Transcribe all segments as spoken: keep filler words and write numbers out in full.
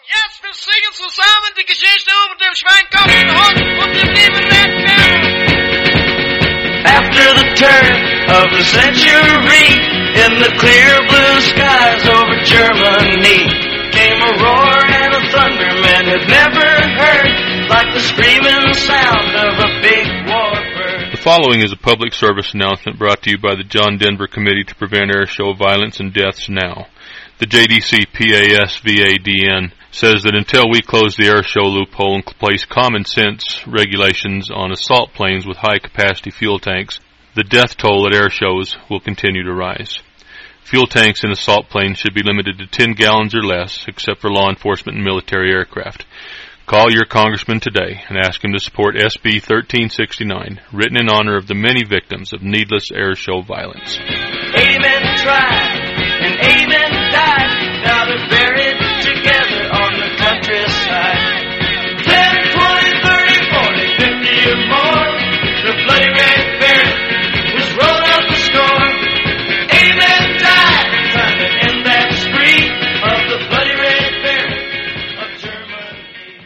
Jetzt, wir singen zusammen die Geschichte über den Schweinkopf und Hund und wir lieben den Kerl. After the turn of the century, in the clear blue skies over Germany, came a roar and a thunder men had never heard, like the screaming sound of a big warbird. The following is a public service announcement brought to you by the John Denver Committee to Prevent Airshow Violence and Deaths Now. The J D C P A S V A D N says that until we close the airshow loophole and place common sense regulations on assault planes with high-capacity fuel tanks, the death toll at airshows will continue to rise. Fuel tanks in assault planes should be limited to ten gallons or less, except for law enforcement and military aircraft. Call your congressman today and ask him to support S B thirteen sixty-nine, written in honor of the many victims of needless airshow violence. Eighty men tried and eighty men died. Now they're buried together on the countryside. Ten, twenty, thirty, forty, fifty or more. The bloody red ferret was rolled out the score. Eighty men died trying to end that spree of the bloody red ferret of Germany.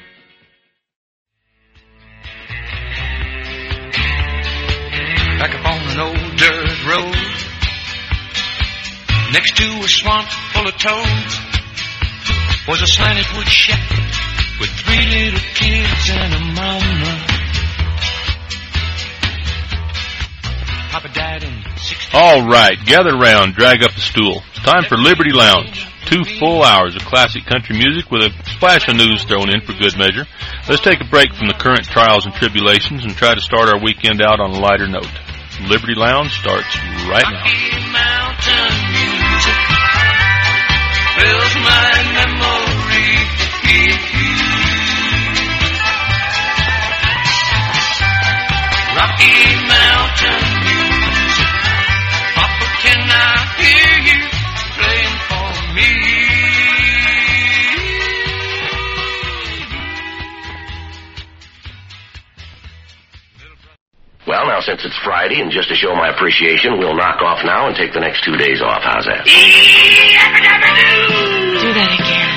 Back up on an old dirt road, next to a swamp full of toads, was a slanted wood shack with three little kids and a mama. Papa died in sixty. All right, gather round, drag up a stool. It's time for Liberty Lounge. Two full hours of classic country music with a splash of news thrown in for good measure. Let's take a break from the current trials and tribulations and try to start our weekend out on a lighter note. Liberty Lounge starts right now. Rocky Mountain music fills my memory. Rocky Mountain music, Papa, can I hear you playing for me? Well, now, since it's Friday, and just to show my appreciation, we'll knock off now and take the next two days off. How's that? Do that again.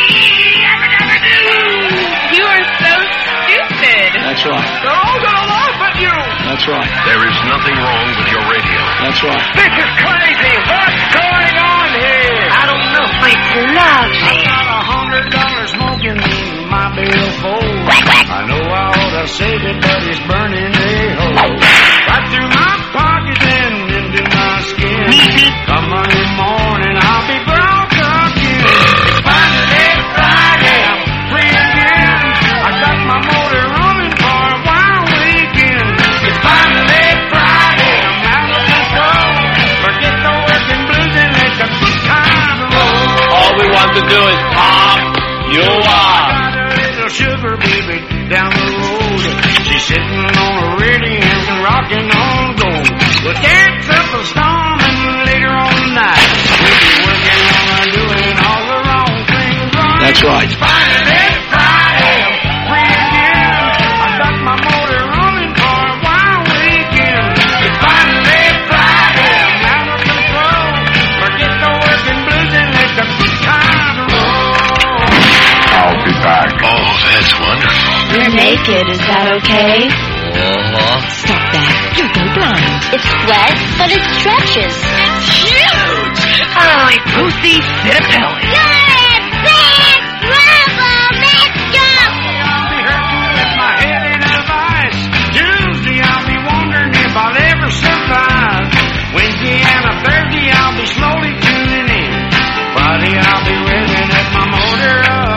You are so stupid. That's right. They're all gonna laugh at you. That's right. There is nothing wrong with your radio. That's right. This is crazy. What's going on here? I don't know. It's love. I got a hundred dollars smoking in my billfold. I know I ought to save it, but it's burning a hole right through my pocket and into my skin. Come Monday morning, I'll be broke again. It's finally Friday, I'm free again. I got my motor running for a wild weekend. It's finally Friday, I'm out of control. Forget the working blues and let the good time roll. All we want to do is pop you up. Sugar baby down the road, she's sitting on a radiant and rocking on gold. We'll dance up a storm and later on tonight we'll be working on doing all the wrong things right. That's right. It's finally Friday, I'm free again. I got my motor running for a wild weekend. It's finally Friday, I'm out of control. Forget the working blues and let the good times roll. I'll be back. Oh, that's wonderful. You're naked, is that okay? Uh-huh. Stop that. You'll go blind. It's sweat, but it stretches. It's huge! Holy pussy, sit a pellet. Good, big, rubble, let's go! I'll be hurting with my head in a vice. Tuesday I'll be wondering if I'll ever survive. Wednesday and a Thursday I'll be slowly tuning in. Friday I'll be revving at my motor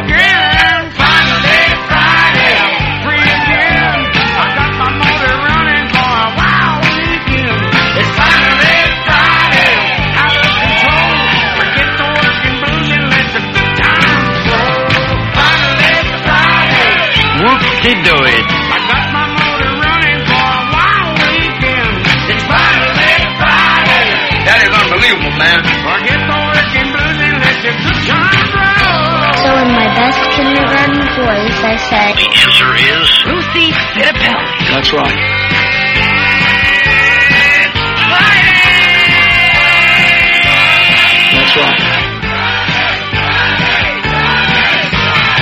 again. Finally Friday, I'm free again. I got my motor running for a wild weekend. It's finally Friday, out of control. Forget the working blues and let the good times roll. Finally Friday, Whoop-de-doo it. I got my motor running for a wild weekend. It's finally Friday. That is unbelievable, man. Forget the working blues and let the good times roll. So in my best kindergarten voice, I said, The answer is... Lucy, sit a pellet. That's right. That's right.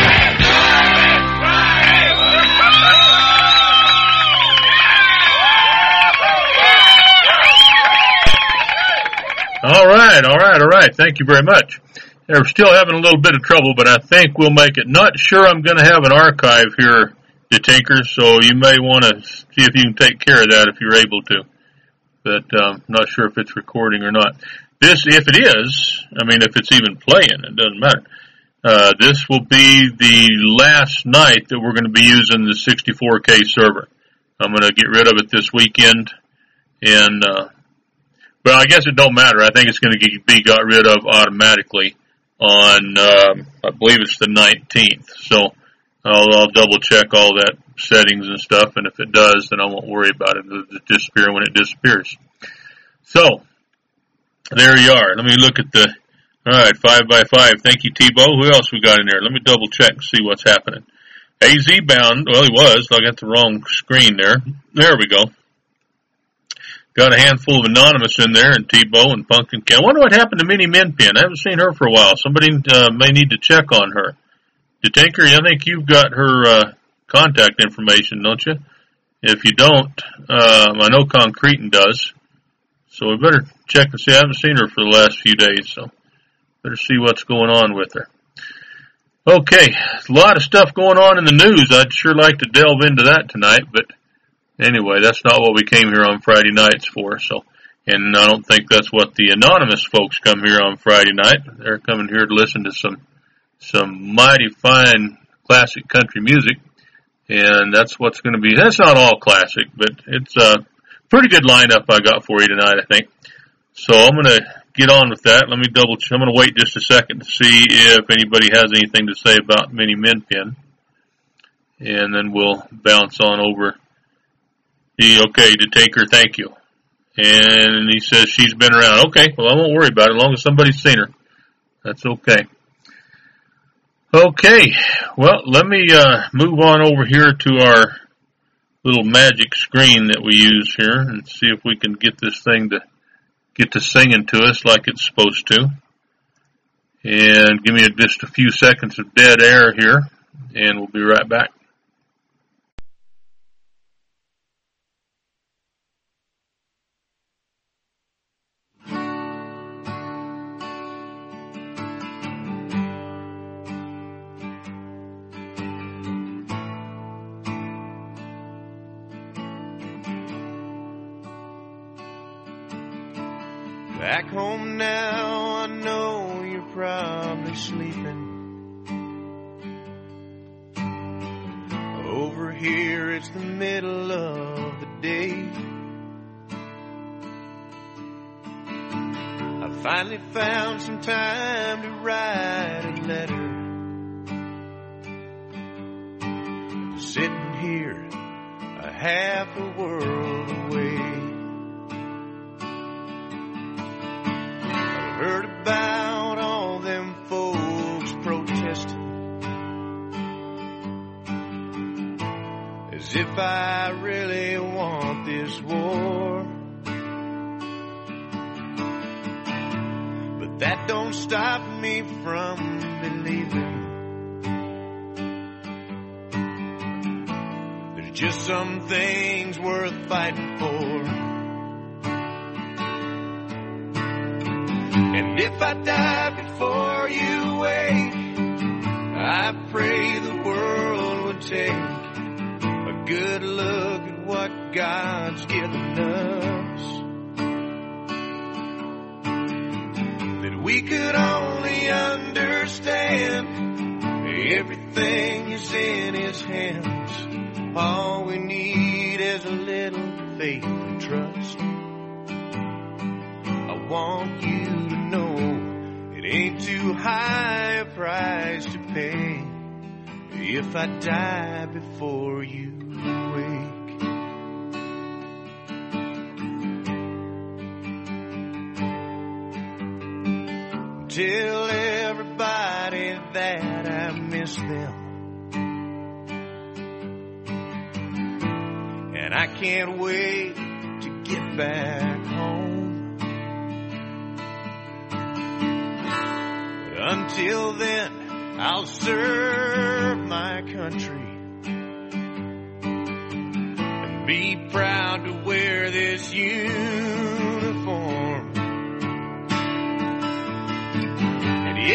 right. Thank you very much. We're still having a little bit of trouble, but I think we'll make it. Not sure I'm going to have an archive here, DeTinker, so you may want to see if you can take care of that if you're able to. But um, not sure if it's recording or not. This, if it is, I mean, if it's even playing, it doesn't matter. Uh, this will be the last night that we're going to be using the sixty-four K server. I'm going to get rid of it this weekend, and uh, but I guess it don't matter. I think it's going to be got rid of automatically on, um, I believe it's the nineteenth. So I'll, I'll double check all that settings and stuff, and if it does, then I won't worry about it. It'll disappear when it disappears. So there you are. Let me look at the. All right, five by five. Thank you, T-Bo. Who else we got in there? Let me double check and see what's happening. A Z bound. Well, he was. I got the wrong screen there. There we go. Got a handful of Anonymous in there, and T-Bo and Pumpkin Cat. I wonder what happened to Minnie Minpin. I haven't seen her for a while. Somebody uh, may need to check on her. DeTinker, I think you've got her uh, contact information, don't you? If you don't, um, I know Concretin does. So we better check and see. I haven't seen her for the last few days, so better see what's going on with her. Okay, a lot of stuff going on in the news. I'd sure like to delve into that tonight, but anyway, that's not what we came here on Friday nights for. So, and I don't think that's what the Anonymous folks come here on Friday night. They're coming here to listen to some some mighty fine classic country music, and that's what's going to be. That's not all classic, but it's a pretty good lineup I got for you tonight, I think. So I'm going to get on with that. Let me double check. I'm going to wait just a second to see if anybody has anything to say about Minnie Minpin. And then we'll bounce on over. He, okay, DeTinker, thank you. And he says she's been around. Okay, well, I won't worry about it as long as somebody's seen her. That's okay. Okay, well, let me uh, move on over here to our little magic screen that we use here and see if we can get this thing to get to singing to us like it's supposed to. And give me a, just a few seconds of dead air here, and we'll be right back. Back home now, I know you're probably sleeping. Over here, it's the middle of the day. I finally found some time to write a letter. Sitting here, a half a world away. Heard about all them folks protesting, as if I really want this war. But that don't stop me from believing there's just some things worth fighting for. And if I die before you wake, I pray the world would take a good look at what God's given us. That we could only understand everything is in His hands. All we need is a little faith and trust. I want you to know it ain't too high a price to pay if I die before you wake. Tell everybody that I miss them, and I can't wait to get back home. Until then, I'll serve my country and be proud to wear this uniform.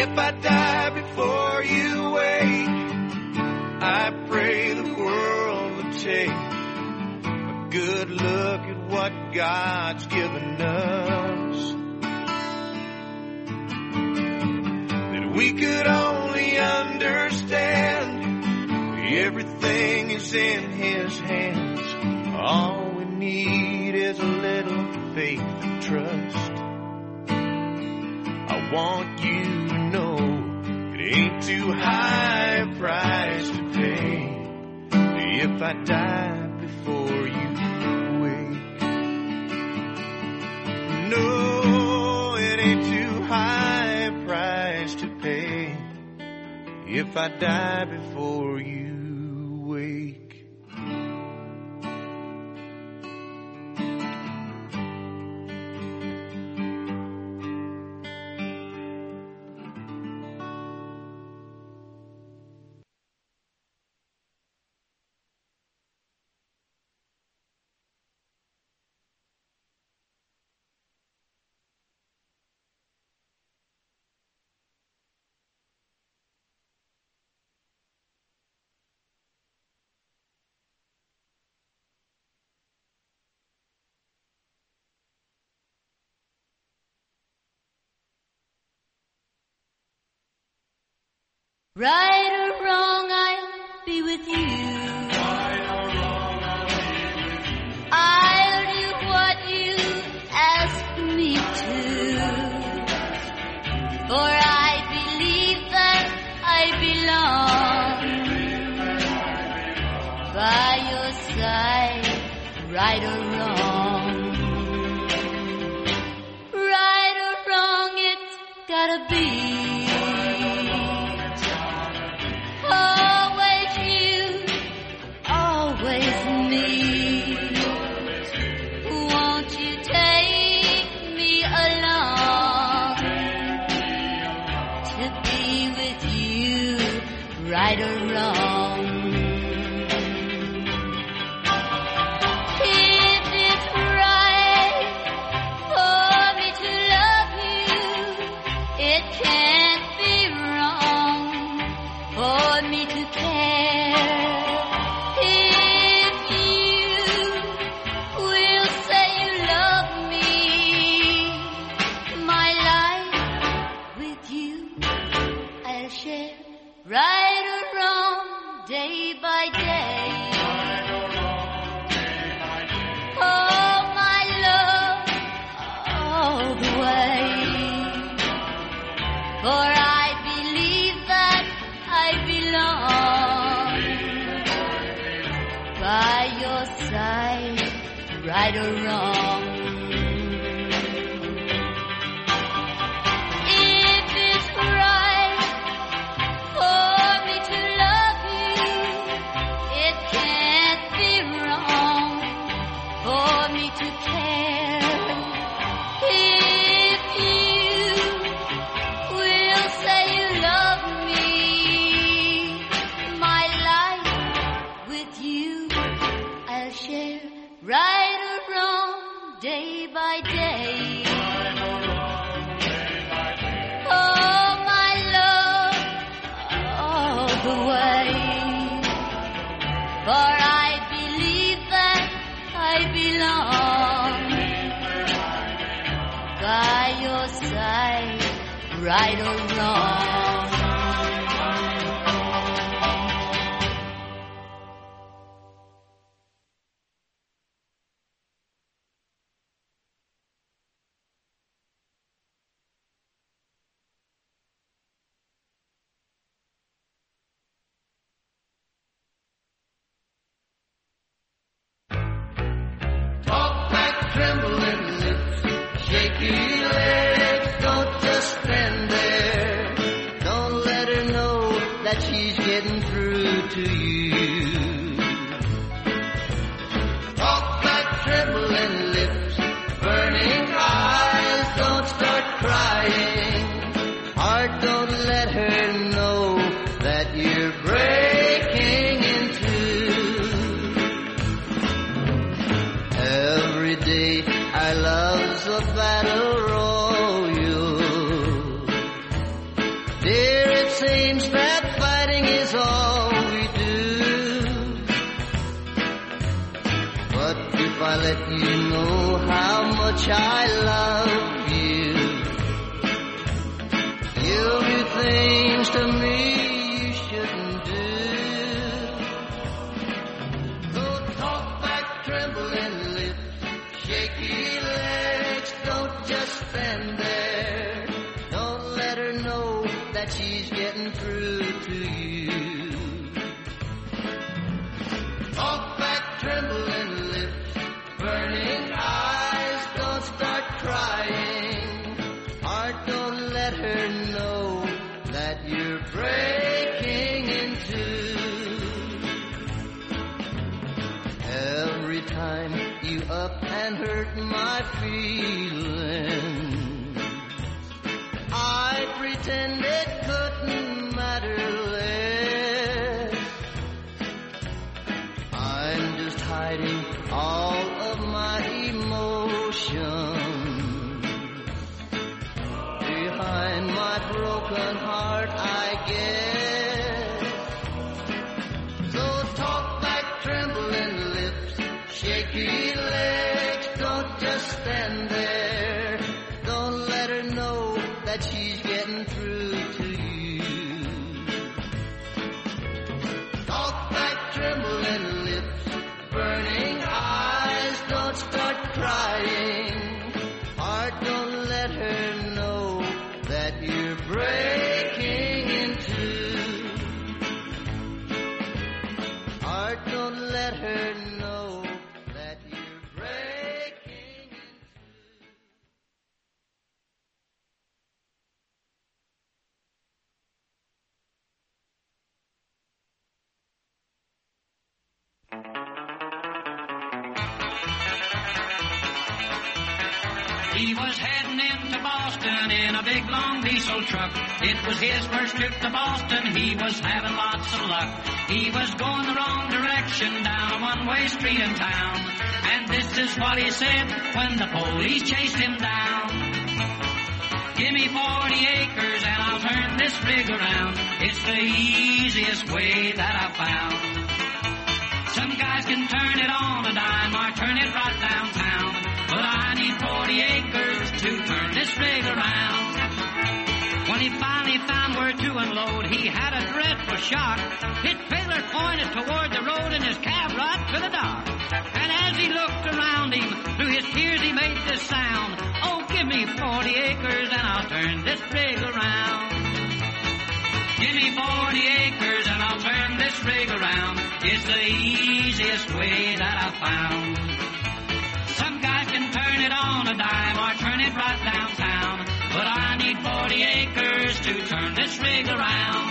If I die before you wake, I pray the world would take a good look at what God's given us. That we could only understand everything is in His hands. All we need is a little faith and trust. I want you to know it ain't too high a price to pay if I die before you wake. No, it ain't too high a price to pay if I die before you wake. Right or wrong, I'll be with you. Right or wrong, I'll be with you. I'll do what you ask me to. For I believe that I belong by your side, right or wrong. Right or wrong, it's gotta be. Right or wrong. If it's right for me to love you, it can't be wrong for me to care. If you will say you love me, my life with you I'll share. Right day by day. Right or wrong, day by day. Oh, my love, all the way. For I believe that I belong by your side, right or wrong. If it's right for me to love you, it can't be wrong for me to care. If you will say you love me, my life with you I'll share. Right or wrong, day by day. Right or wrong, day by day. Oh, my love, all the way. For I believe that I belong by your side, right or wrong. I let you know how much I love you. You'll do things to me you shouldn't do. So talk back, trembling lips, shaky legs, don't just stand there. Don't let her know that she's getting through to you. Talk back, trembling lips, burning eyes, don't start crying. Heart, don't let her know that you're breaking in two. Every time you up and hurt my feelings, I pretend it couldn't matter less. I'm just hiding all of my emotions behind my broken heart, I guess. So talk back, trembling lips, shaky legs, don't just stand there. Don't let her know that she's getting through to you. Talk back, trembling lips, burning eyes, don't start crying. Heart, don't let her know that you're breaking in two. Heart, don't let her know that you're breaking in two. He was heading into Boston in a big long diesel truck. It was his first trip to Boston. He was having lots of luck. He was going the wrong direction down a one-way street in town. And this is what he said when the police chased him down. Give me forty acres and I'll turn this rig around. It's the easiest way that I've found. Some guys can turn it on a dime or turn it right downtown. But I need forty acres to turn this rig around. When he finally found where to unload, he had a dreadful shock. His trailer pointed toward the road and his cab right to the dock. And as he looked around him, through his tears he made this sound. Oh, give me forty acres and I'll turn this rig around. Give me forty acres and I'll turn this rig around. It's the easiest way that I've found. Some guys can turn it on a dime or turn it right downtown. But I need forty acres to turn this rig around.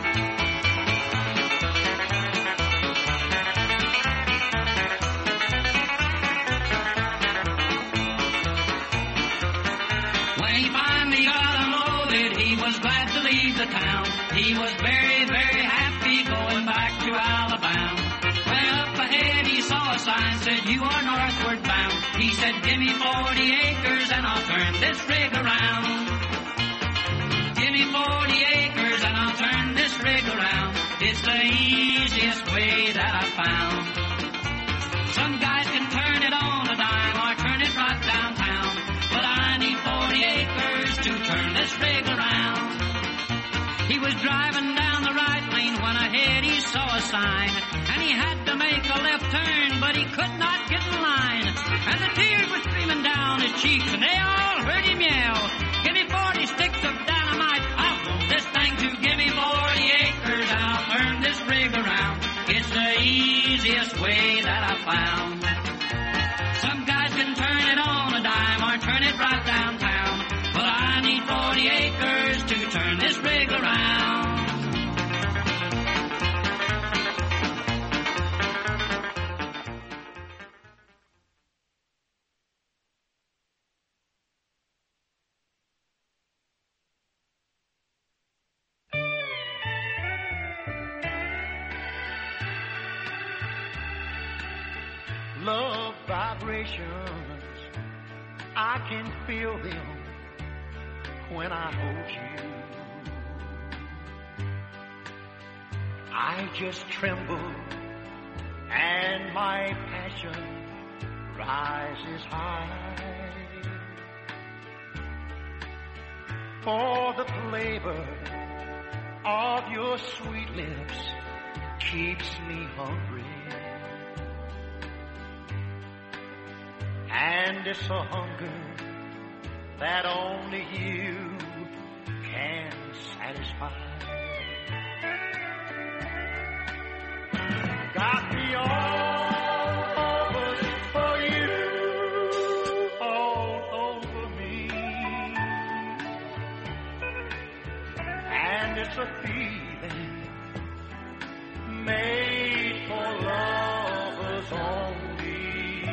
When he finally got unloaded, he was glad to leave the town. He was very, very happy going back to Alabama. When up ahead he saw a sign said, you are northward bound. He said, give me forty acres and I'll turn this rig around. Give me forty acres and I'll turn this rig around. It's the easiest way that I've found. Some guys can turn it on a dime or turn it right downtown. But I need forty acres to turn this rig around. He was driving down the right lane when ahead he saw a sign. And he had to make a left turn, but he could not get in line. And the tears were streaming down his cheeks, and they all heard him yell, give me forty sticks of dynamite, I'll blow this thing to give me forty acres, and I'll turn this rig around. It's the easiest way that I've found. Some guys can turn it on a dime or turn it right downtown, but I need forty acres to turn this rig around. Love vibrations, I can feel them when I hold you. I just tremble and my passion rises high. For the flavor of your sweet lips keeps me hungry. And it's a hunger that only you can satisfy. Got me all over for you, all over me. And it's a feeling made for lovers only.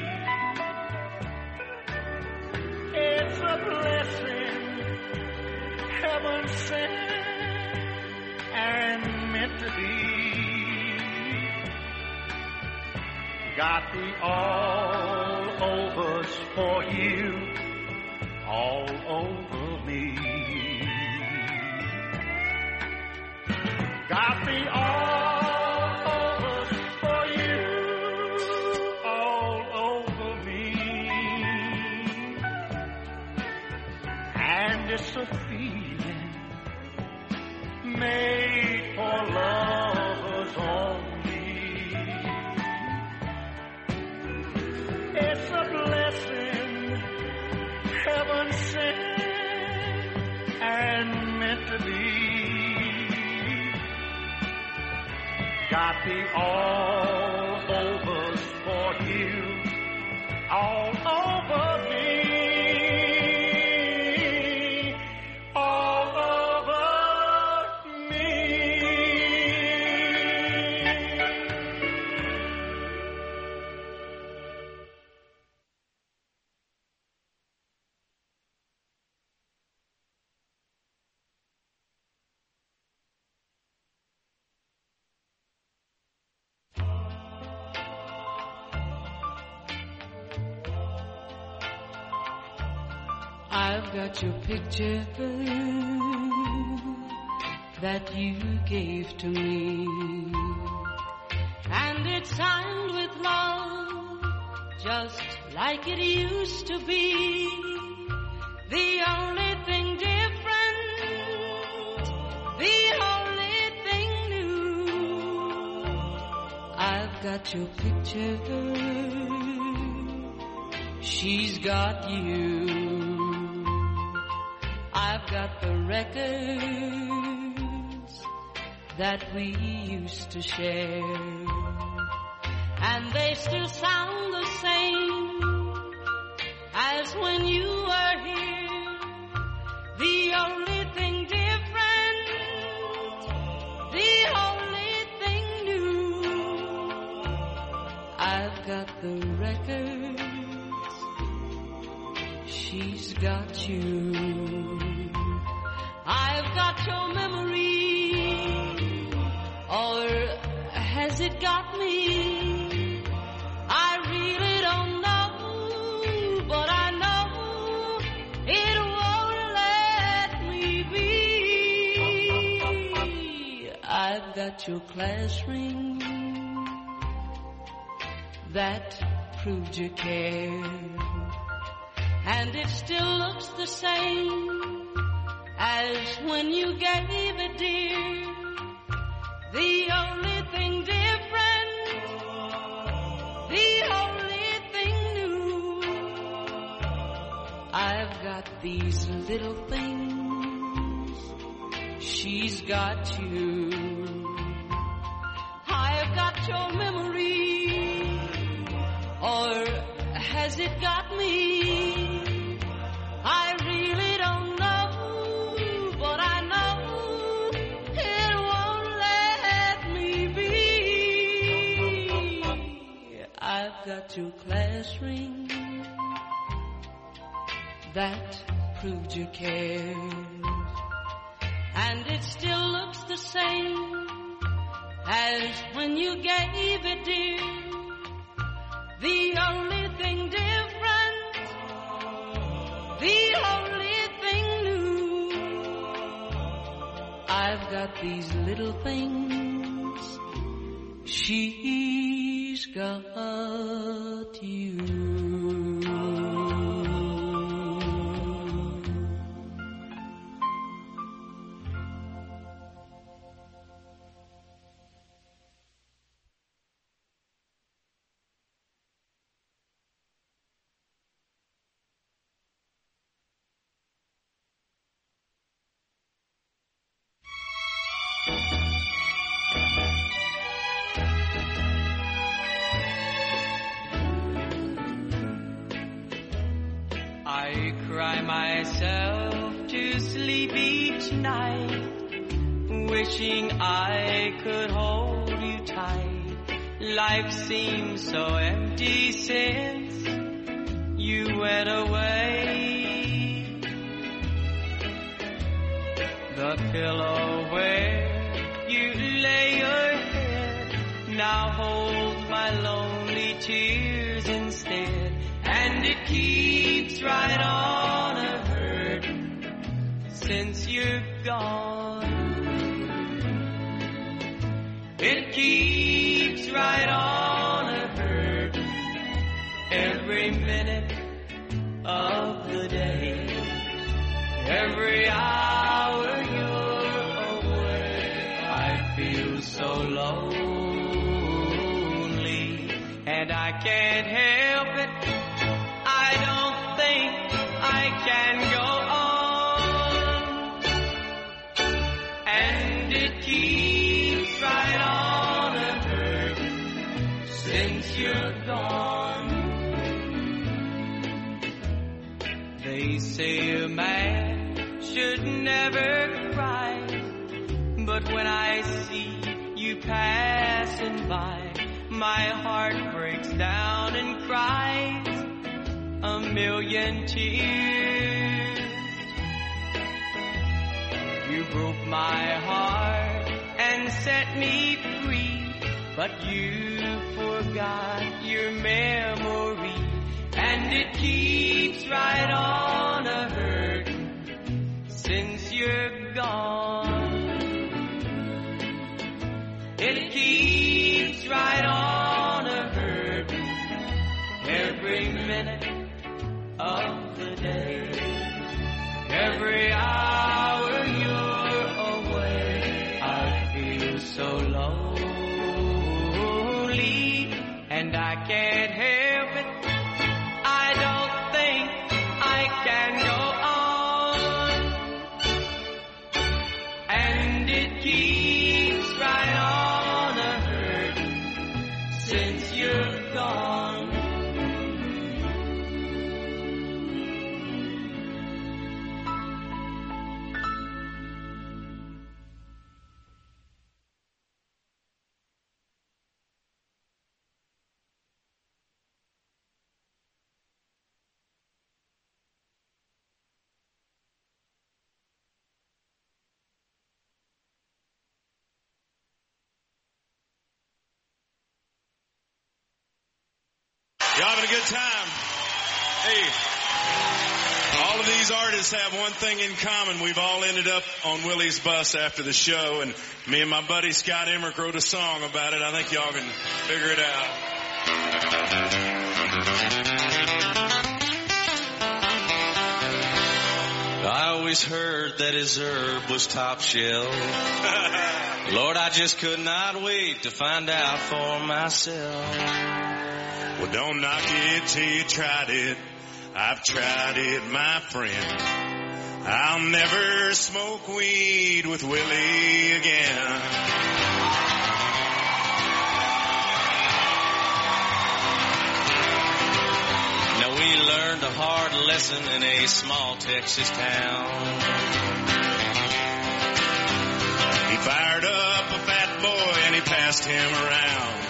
It's a blessing heaven sent and meant to be. Got the all-overs for you, all over me. Got the all-overs for you, all over me. And it's a feeling made for lovers only. It's a blessing heaven sent and meant to be. Got the all-overs for you, all over me, all over me. I've got your picture that you gave to me, and it's signed with love, just like it used to be. The only thing different, the only thing new. I've got your picture, she's got you. I've got the records that we used to share, and they still sound the same as when you were here. The only thing different, the only thing new. I've got the records, she's got you. I've got your memory, or has it got me? I really don't know, but I know it won't let me be. I've got your class ring that proved you cared, and it still looks the same as when you gave it, dear. The only thing different, the only thing new. I've got these little things, she's got you. I've got your memory, or has it got me? I really don't know, but I know it won't let me be. I've got your class ring that proved you cared, and it still looks the same as when you gave it, dear. The only thing different, the only thing new. I've got these little things, she's got you. myself to sleep each night, wishing I could hold you tight. Life seems so empty since you went away. The pillow where you lay your head now holds my lonely tears instead, and it keeps right on a hurting since you're gone. It keeps right on a hurting every minute of the day, every hour you're away. I feel so lonely, and I can't help it. I don't think I can go on, and it keeps right on a hurting since you're gone. They say a man should never cry, but when I see you passing by, my heart breaks down and cries a million tears. You broke my heart and set me free, but you forgot your memory, and it keeps right on a hurting since you're gone. It keeps right on a hurting every minute of the day, every hour you're away. I feel so lonely, and I can't help it. I don't think I can go on, and it keeps right on a hurting since you're gone. Y'all having a good time? Hey, all of these artists have one thing in common. We've all ended up on Willie's bus after the show, and me and my buddy Scott Emmerich wrote a song about it. I think y'all can figure it out. I always heard that his herb was top shelf. Lord, I just could not wait to find out for myself. Well, don't knock it till you tried it. I've tried it, my friend. I'll never smoke weed with Willie again. Now we learned a hard lesson in a small Texas town. He fired up a fat boy and he passed him around.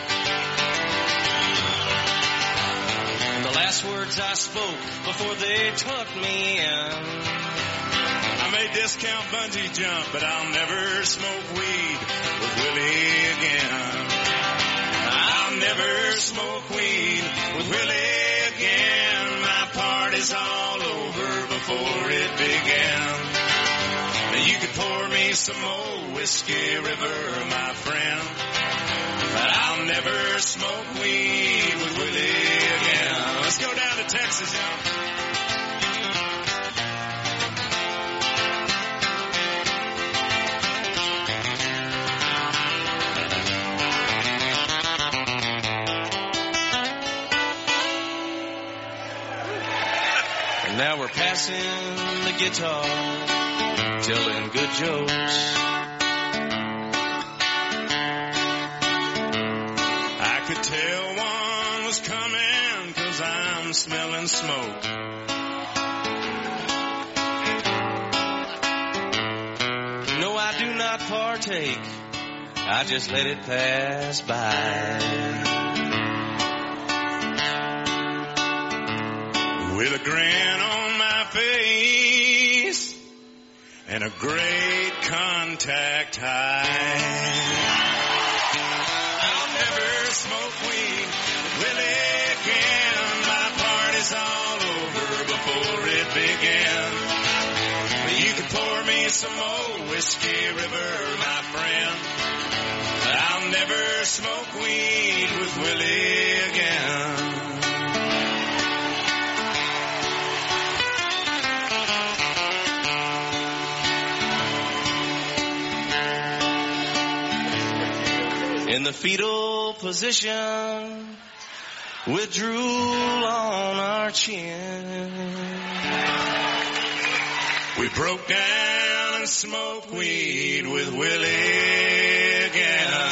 The last words I spoke before they took me in. I may discount bungee jump, but I'll never smoke weed with Willie again. I'll never smoke weed with Willie again. My party's all over before it began. Now you could pour me some old Whiskey River, my friend, but I'll never smoke weed with Willie again. Let's go down to Texas, y'all. And now we're passing the guitar, telling good jokes. I could tell one was coming 'cause I'm smelling smoke. take, I just let it pass by. With a grin on my face and a great contact high, I'll never smoke weed with Willie again. My party's all over before it began. You can pour me some old Whiskey River, my friend, but I'll never smoke weed with Willie again. In the fetal position, with drool on our chin, we broke down and smoked weed with Willie again.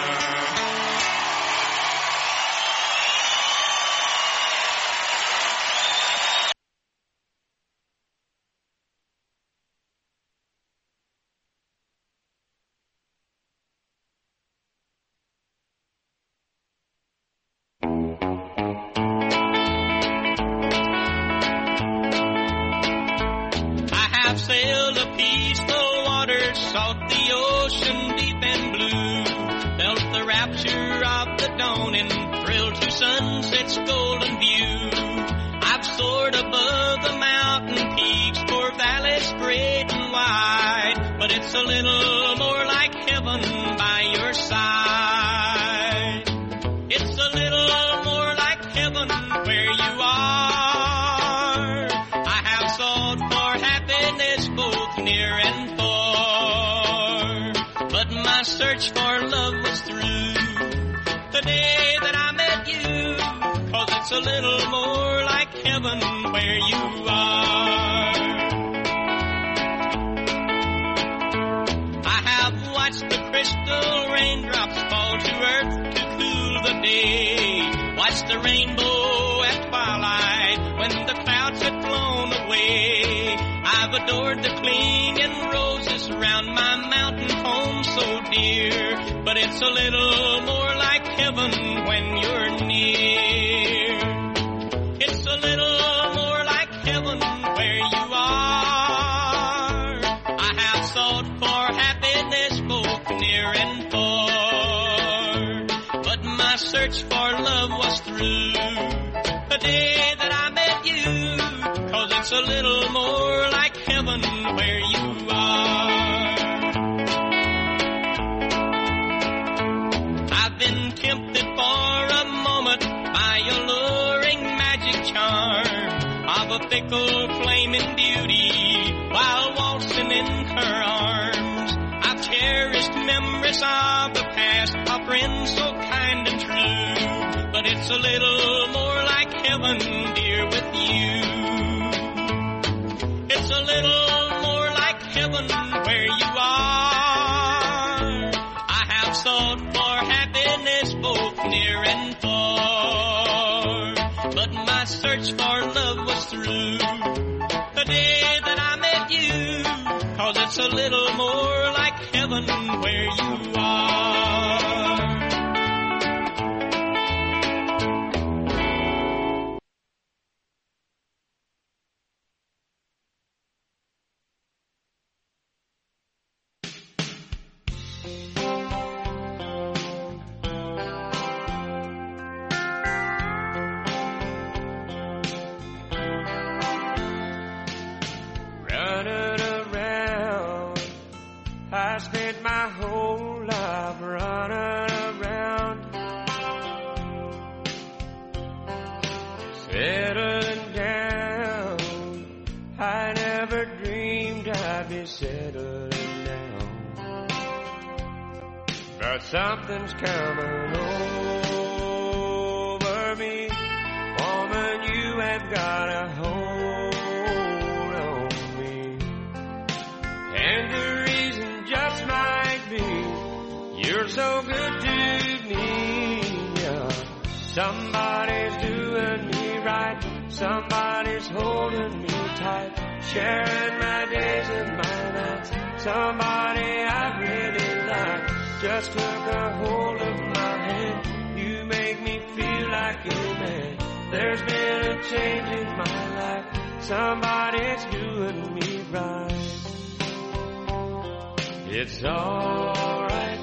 Sunset's golden view. I've soared above the mountain peaks, for valleys great and wide, but it's a little more like heaven by your side. It's a little more like heaven where you are. I have sought for happiness both near and far, but my search for love was through the day that I met you, 'cause it's a little more like heaven where you are. I have watched the crystal raindrops fall to earth to cool the day, watched the rainbow at twilight when the clouds had flown away. I've adored the clinging roses round my mountain home so dear, but it's a little more like heaven when you're near. It's a little more like heaven where you are. I have sought for happiness both near and far, but my search for love was through the day that I met you, 'cause it's a little more like heaven where you are. I've been tempted for a moment by alluring magic charm of a fickle flaming beauty while waltzing in her arms. I've cherished memories of the past, of friends so kind and true, but it's a little more like heaven, dear, with you. It's a little more like heaven where you are. I have sought for happiness both near and far, but my search for love was through the day that I met you, 'cause it's a little more like heaven where you are. Running around, I spent my whole life running around, settling down. I never dreamed I'd be settling down, but something's coming over me. Woman, you have got a hold on me, and the reason just might be you're so good to me. Yeah. Somebody's doing me right, somebody's holding me tight, sharing my days and my nights, somebody I really just took a hold of my hand. You make me feel like a man. There's been a change in my life. Somebody's doing me right. It's alright.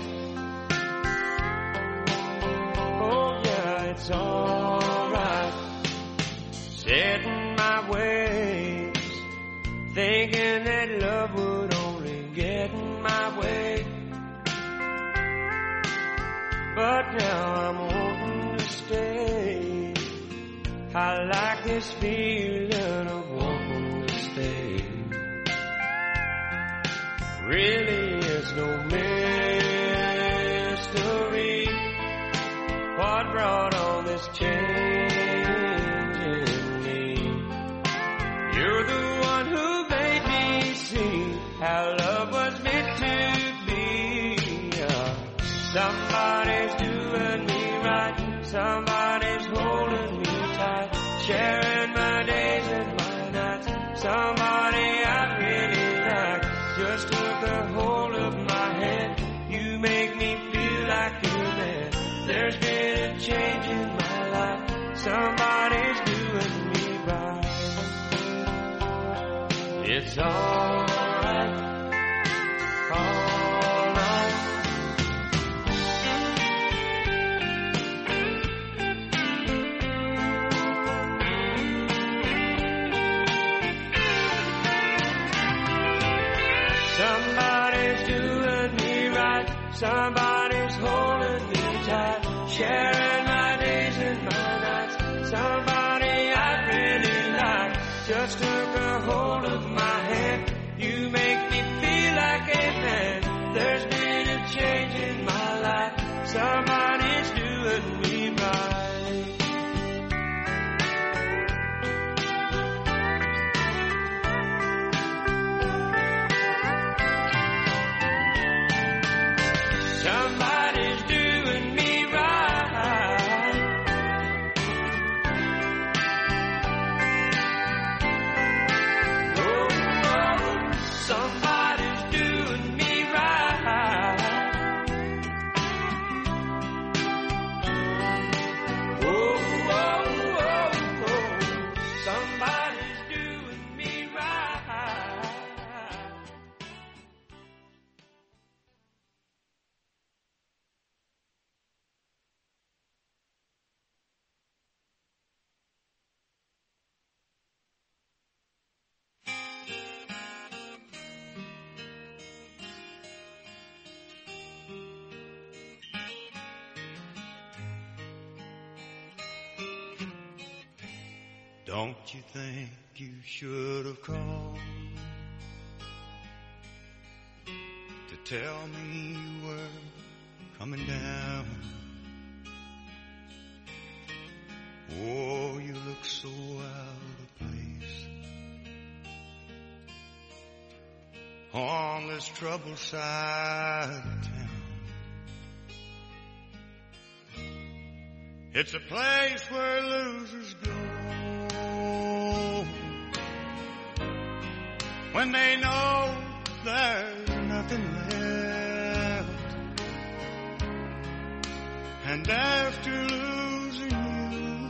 Oh yeah, it's alright. Setting my ways, thinking that love would only get in my way. But now I'm wanting to stay. I like this feeling of wanting to stay. Really is no mystery what brought on this change in me. You're the one who made me see how love was meant to be. Uh, somebody's doing me right, somebody's holding me tight, sharing my days and my nights. Somebody I really like just took a hold of my hand. You make me feel like a man. There's been a change in my life. Somebody's doing me right. It's alright, alright. Somebody's doing me right. Somebody's holding me tight, sharing my days and my nights. Somebody I really like just took a hold of my hand. You make me feel like a man. There's been a change in my life. Somebody's doing me right. Somebody's doing me right. Oh, oh, somebody's doing me right. Oh, oh, oh, oh, somebody's doing me right. Don't you think you should have called to tell me you were coming down? Oh, you look so out of place on this troubled side of town. It's a place where losers go when they know there's nothing left. And after losing you,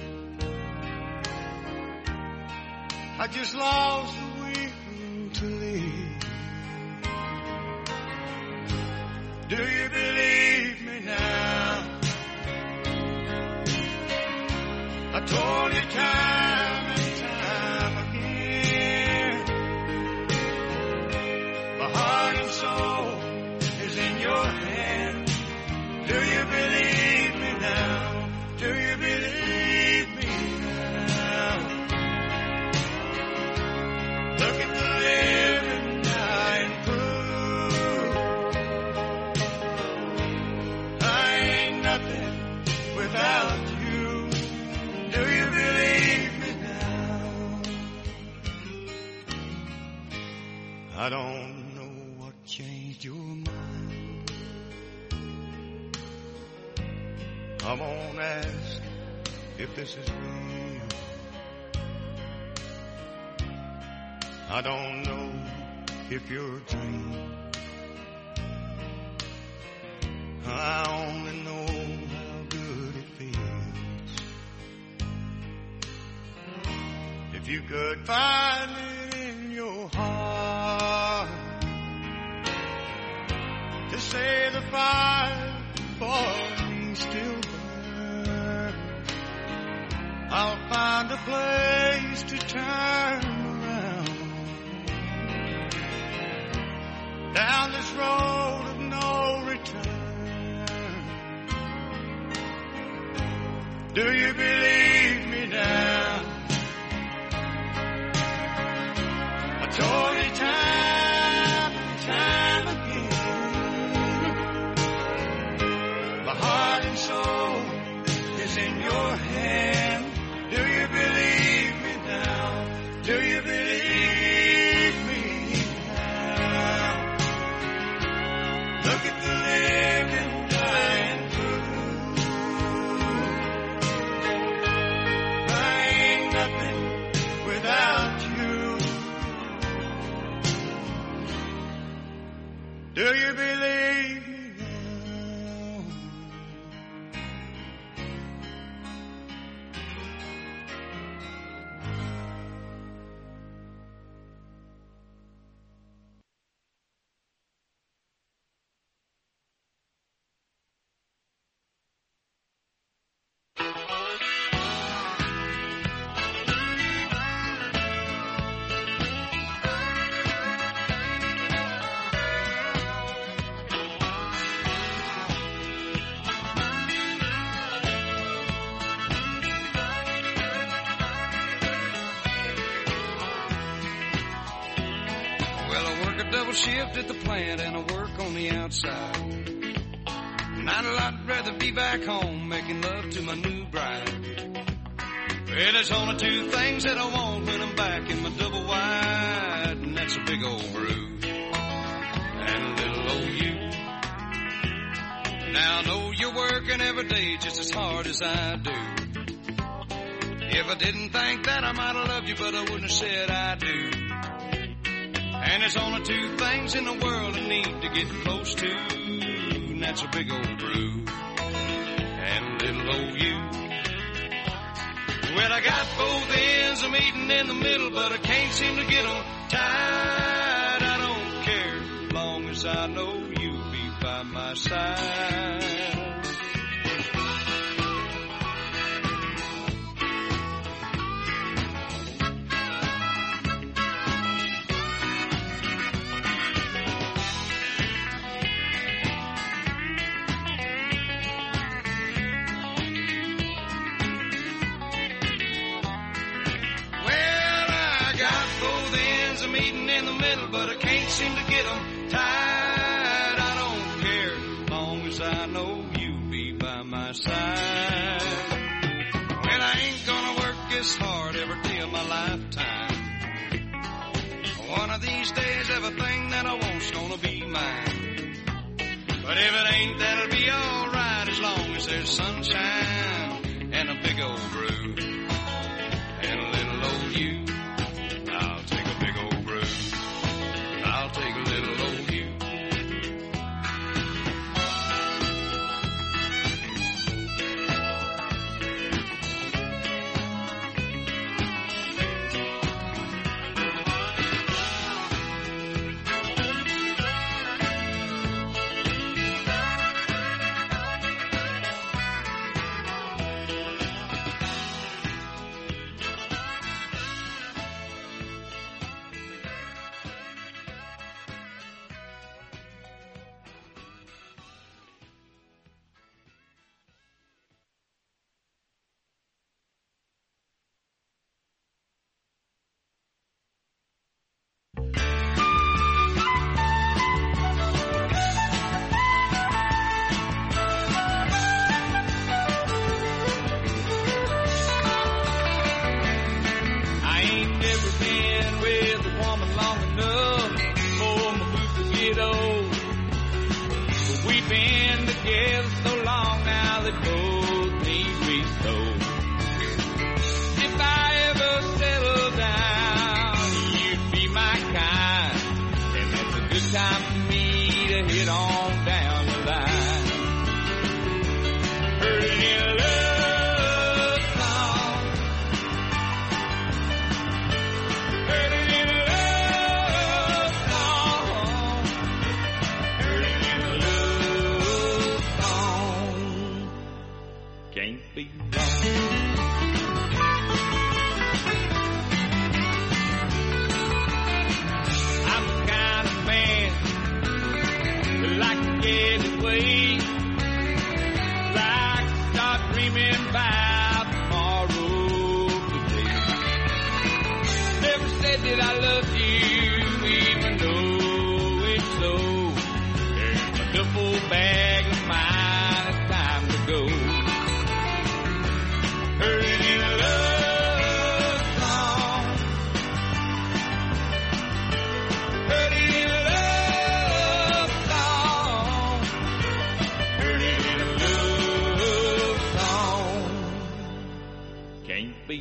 I just lost a will to live. Do you believe me now? I told you time and time again, my heart and soul is in your hand. Do you believe me now? Do you believe me now? Look at the living dying proof. I ain't nothing without you. Do you believe me now? I don't know what changed your mind. I won't ask if this is real. I don't know if you're a dream. I only know how good it feels. If you could find it in your heart to say the fire for me still burns, I'll find a place to turn around down this road of no return. Do you believe me now? I told you time and time again, my heart and soul is in your hand. Do you believe me now? Do you believe me now? Look at the living dying through. I ain't nothing without you. Do you believe me now? Shift at the plant and I work on the outside. And I'd a lot rather be back home making love to my new bride. Well, there's only two things that I want when I'm back in my double wide, and that's a big old brew and a little old you. Now I know you're working every day just as hard as I do. If I didn't think that, I might have loved you, but I wouldn't have said I do. And there's only two things in the world I need to get close to, and that's a big old brew and a little old you. Well, I got both ends I'm eating in the middle, but I can't seem to get them tied. I don't care as long as I know you'll be by my side. I'm eating in the middle, but I can't seem to get them tied. I don't care as long as I know you'll be by my side. Well, I ain't gonna work this hard every day of my lifetime. One of these days, everything that I want's gonna be mine. But if it ain't, that'll be alright as long as there's sunshine and a big old brew and a little old you. I'll take a big old brew. I'll take a little old you. can't be wrong. Like to get away, like to start dreaming about tomorrow today. Never said that I loved you, even though it's so. There's my duffel bag of mine, it's time to go. Hurting in a love song, hurting in a love. Be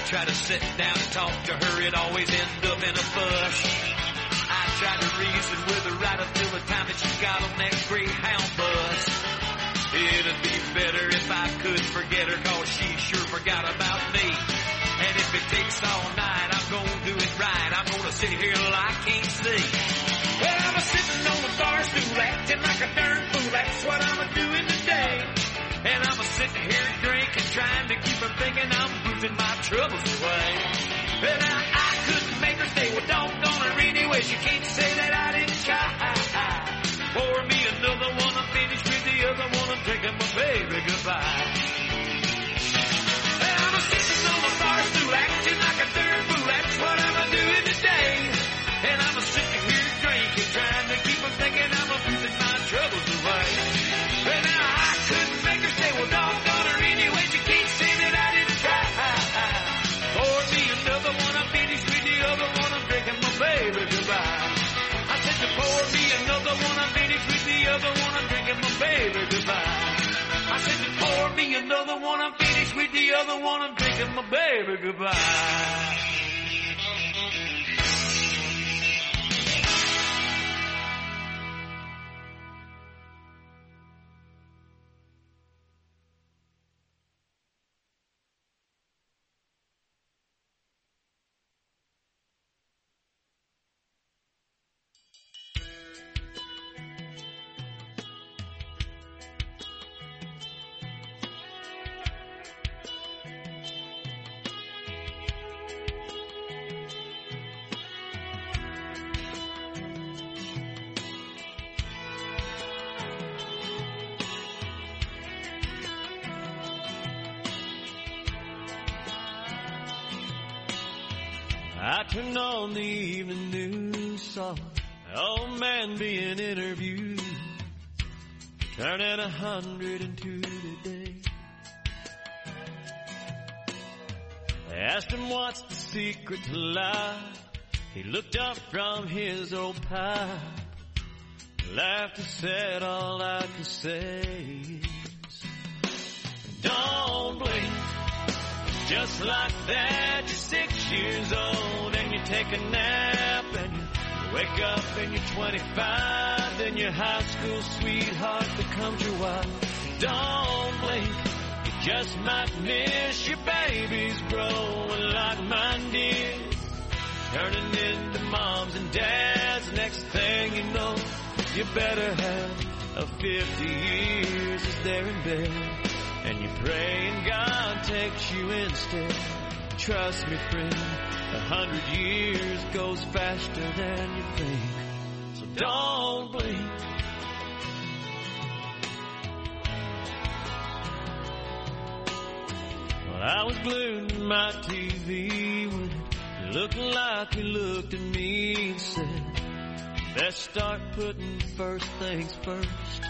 try to sit down and talk to her, it always ends up in a fuss. I tried to reason with her right up till the time that she got on that Greyhound bus. It'd be better if I could forget her, cause she sure forgot about me. And if it takes all night, I'm gonna do it right. I'm gonna sit here till I can't see. Well, I'm sitting on the bar stool acting like a darn fool. That's what I'm doing today. And I'm sitting here drinking, trying to keep her thinking I'm boozing my troubles away. Well, now I couldn't make her stay. Well, doggone her anyway. She can't say that I didn't try. Pour me another one, I'm finished with the other one. I'm taking my baby goodbye. Well, I'm sitting on the bar stool acting like a darn fool. That's what I'm doing today. And I'm sitting here drinking, trying to keep her thinking I'm boozing my troubles away. Well, now I couldn't make her stay. Well, doggone her anyway. She can't say that I didn't try. Pour me another one, I'm finished with the other one. I'm drinking my baby goodbye. I said to pour me another one, I'm finished with the other one. I'm drinking my baby goodbye. I said to pour me another one, I'm finished with the other one. I'm drinking my baby goodbye. I turned on the evening news, saw an old man being interviewed, turning a hundred and two today. They asked him what's the secret to life. He looked up from his old pipe, laughed and said, all I can say is, don't blink. Just like that, you're six years old and you take a nap and you wake up and you're twenty-five, then your high school sweetheart becomes your wife. Don't blink, you just might miss your babies growing like mine did, turning into moms and dads. Next thing you know, you better have a fifty years as they're in bed, and you pray and God takes you instead. Trust me, friend, a hundred years goes faster than you think. So don't blink. Well, I was glued to my T V when it looked like he looked at me and said, best start putting first things first.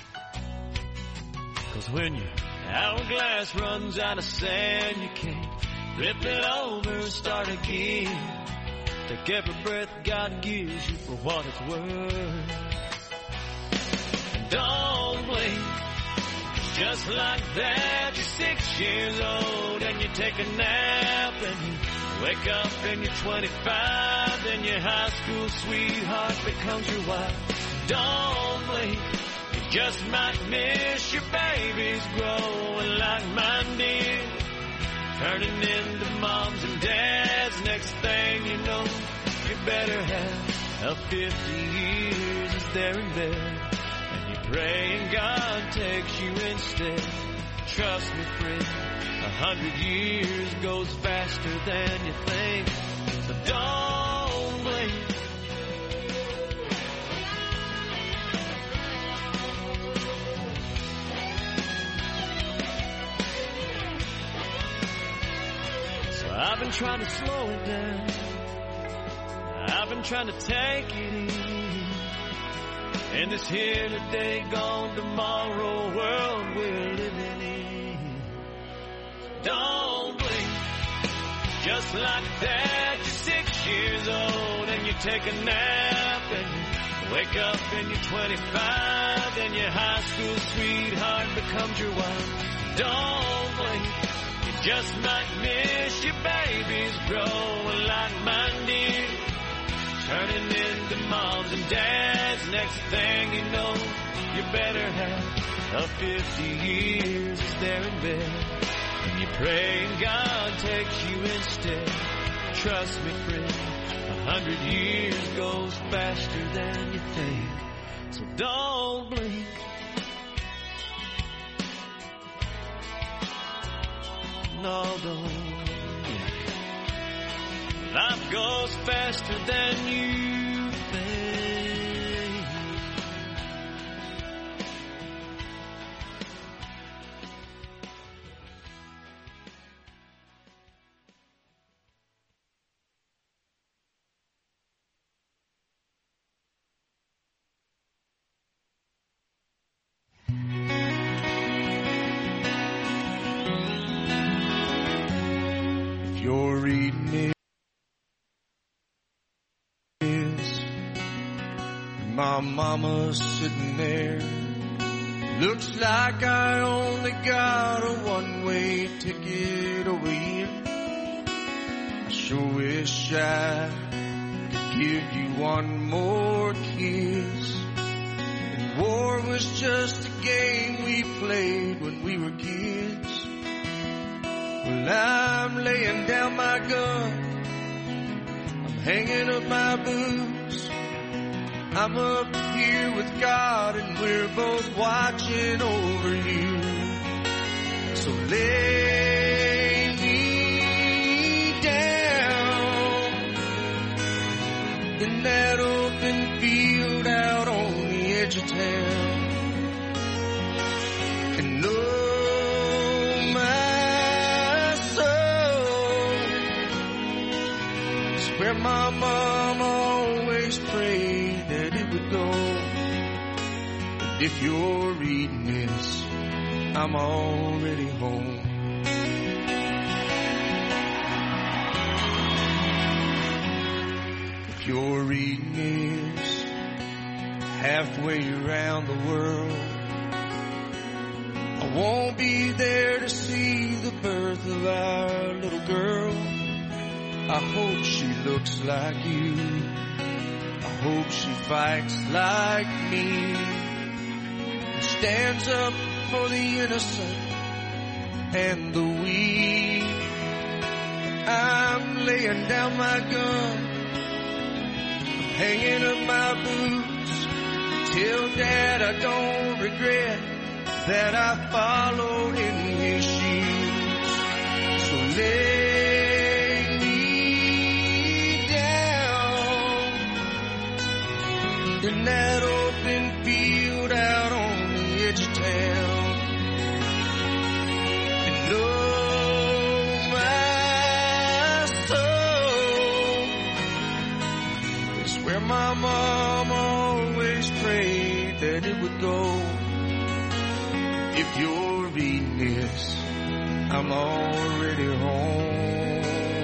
Cause when your hourglass runs out of sand, you can't flip it over and start again. Take every breath God gives you for what it's worth. And don't blink, just like that, you're six years old and you take a nap and you wake up and you're twenty-five, then your high school sweetheart becomes your wife. Don't blink, you just might miss your babies growing like mine did, turning into moms and dads. Next thing you know, you better have a fifty years as they're in bed, and you pray and God takes you instead. Trust me, friend, a hundred years goes faster than you think. So don't blink. I've been trying to slow it down, I've been trying to take it easy, in this here today, gone tomorrow world we're living in. Don't blink, just like that, you're six years old and you take a nap and you wake up and you're twenty-five, then your high school sweetheart becomes your wife. Don't blink, you Just might miss your babies growing like mine did, turning into moms and dads. Next thing you know, you better have a fifty years there in bed, and you pray and God takes you instead. Trust me, friend, a hundred years goes faster than you think, so don't blink. No, don't blink. Life goes faster than you think. If you're reading this, my mama's sitting there. Looks like I only got a one-way ticket over here. I sure wish I could give you one more kiss. And war was just a game we played when we were kids. Well, I'm laying down my gun, I'm hanging up my boots. I'm up here with God and we're both watching over you. So lay me down in that open field out on the edge of town. And oh my soul, it's where my mom always prayed that it would go. And if you're reading this, I'm already home. If you're reading this, halfway around the world, I won't be there to see the birth of our little girl. I hope she looks like you, I hope she fights like me, and stands up for the innocent and the weak. I'm laying down my gun, I'm hanging up my boots. Tell Dad I don't regret that I followed in his shoes. So lay me down in that open field out on the edge of town. And oh my soul, it's where my mom always prayed that it would go. If you're reading this, I'm already home.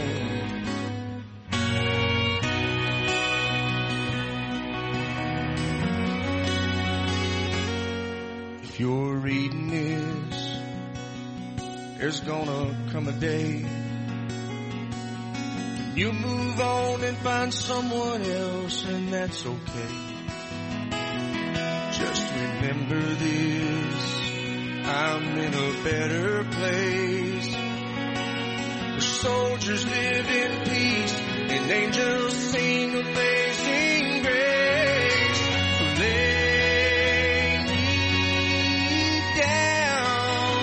If you're reading this, there's gonna come a day you move on and find someone else, and that's okay. Just remember this, I'm in a better place, where soldiers live in peace and angels sing amazing grace. Lay me down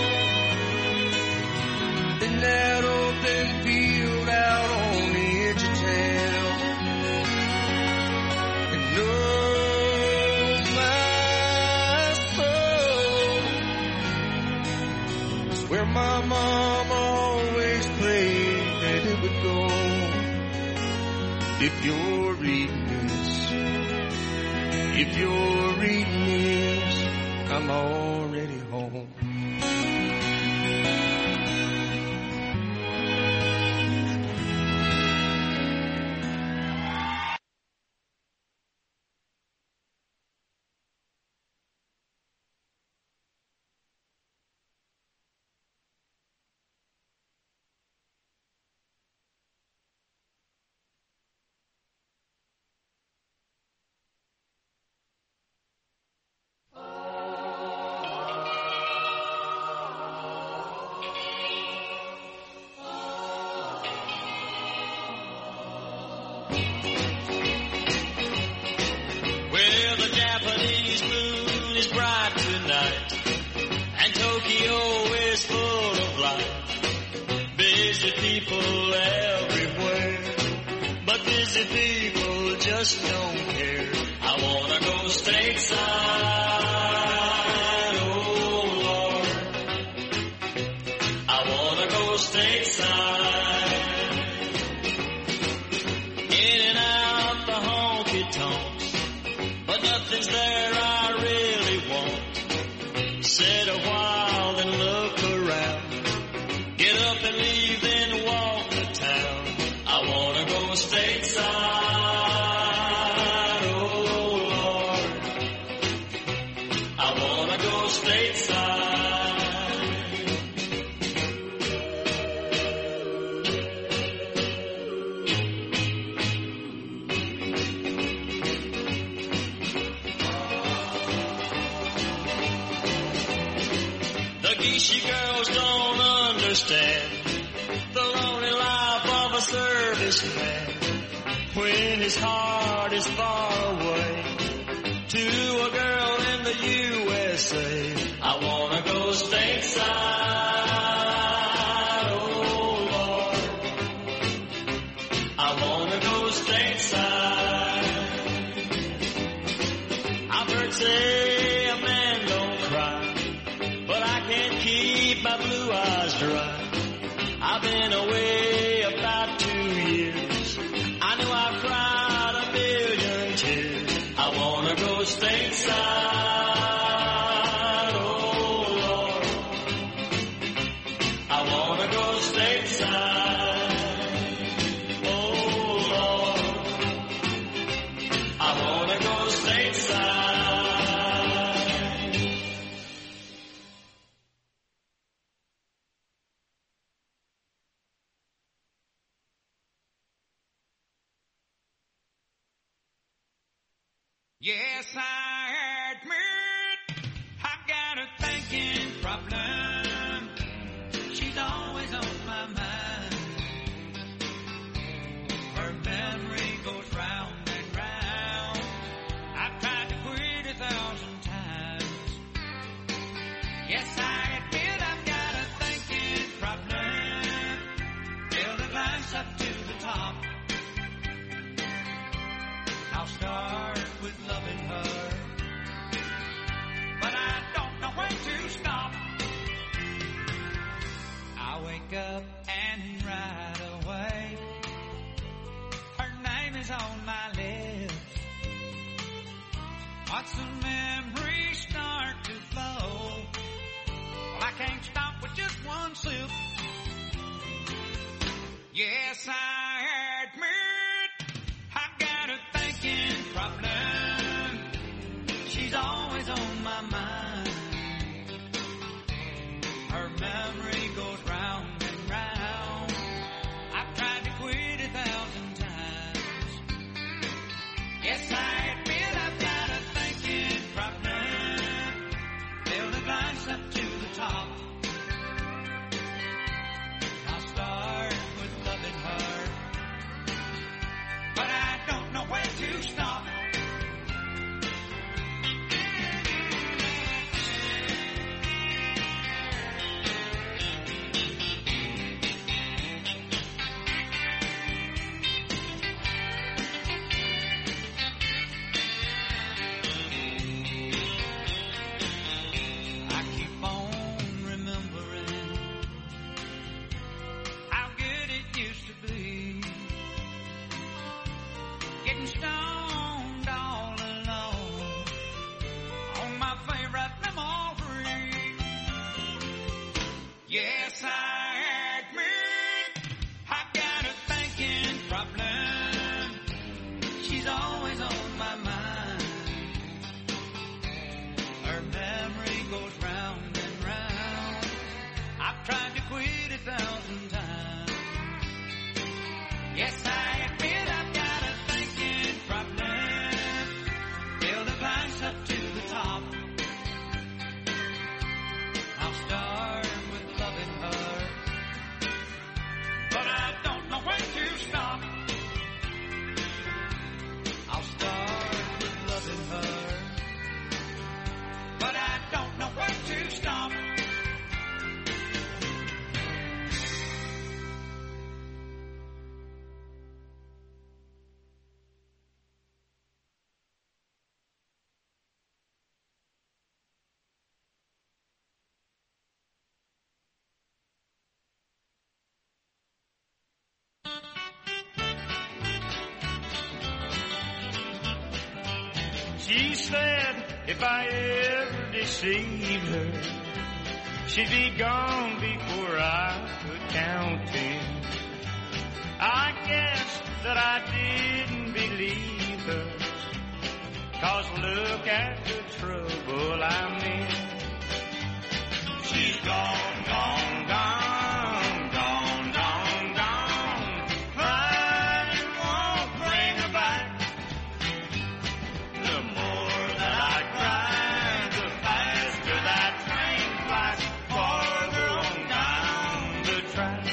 in that open field out on the edge of town. And oh my soul, where my mom always prayed that it would go. If you're reading this, if you're reading this, I'm already home. Pinocchio is full of life. Busy people everywhere, but busy people just don't care. I wanna go stateside, oh Lord. I wanna go stateside. In and out the honky-tonks, but nothing's there I really want. Sit a while, then look around. Get up and leave, then walk to town. I wanna go stateside, oh Lord. I wanna go stateside. The geishy girls don't understand the lonely life of a serviceman when his heart is far away to a girl in the U S A. I wanna go stateside, oh Lord. I wanna go stateside. I've heard say a man don't cry, but I can't keep my blue eyes dry. I've been away about two years. I know I've cried a million tears. I wanna go stateside, oh Lord. I wanna go stateside, oh Lord. I wanna go stateside. Yes, I admit I've got a thinking problem. She's always on my mind. Her memory goes round and round. I've tried to quit a thousand times. Yes, I admit I've got a thinking problem. Till the glass up to the top. I'll start with loving her, but I don't know when to stop. I wake up and right away her name is on my lips. Watch the memories start to flow. Well, I can't stop with just one sip. Yes, I admit I've got a thinking problem. She's always on my mind. Her memory goes round and round. I've tried to quit a thousand times. Yes, I admit I've got a thinking problem. Till the glass up to the top. I'll start with loving her. She said if I ever deceived her, she'd be gone before I could count ten. I guess that I didn't believe her, 'cause look at the trouble I'm in. She's gone, gone, gone, gone, gone, gone. Crying won't bring her back. The more that I cry, the faster that train flies farther on down the track.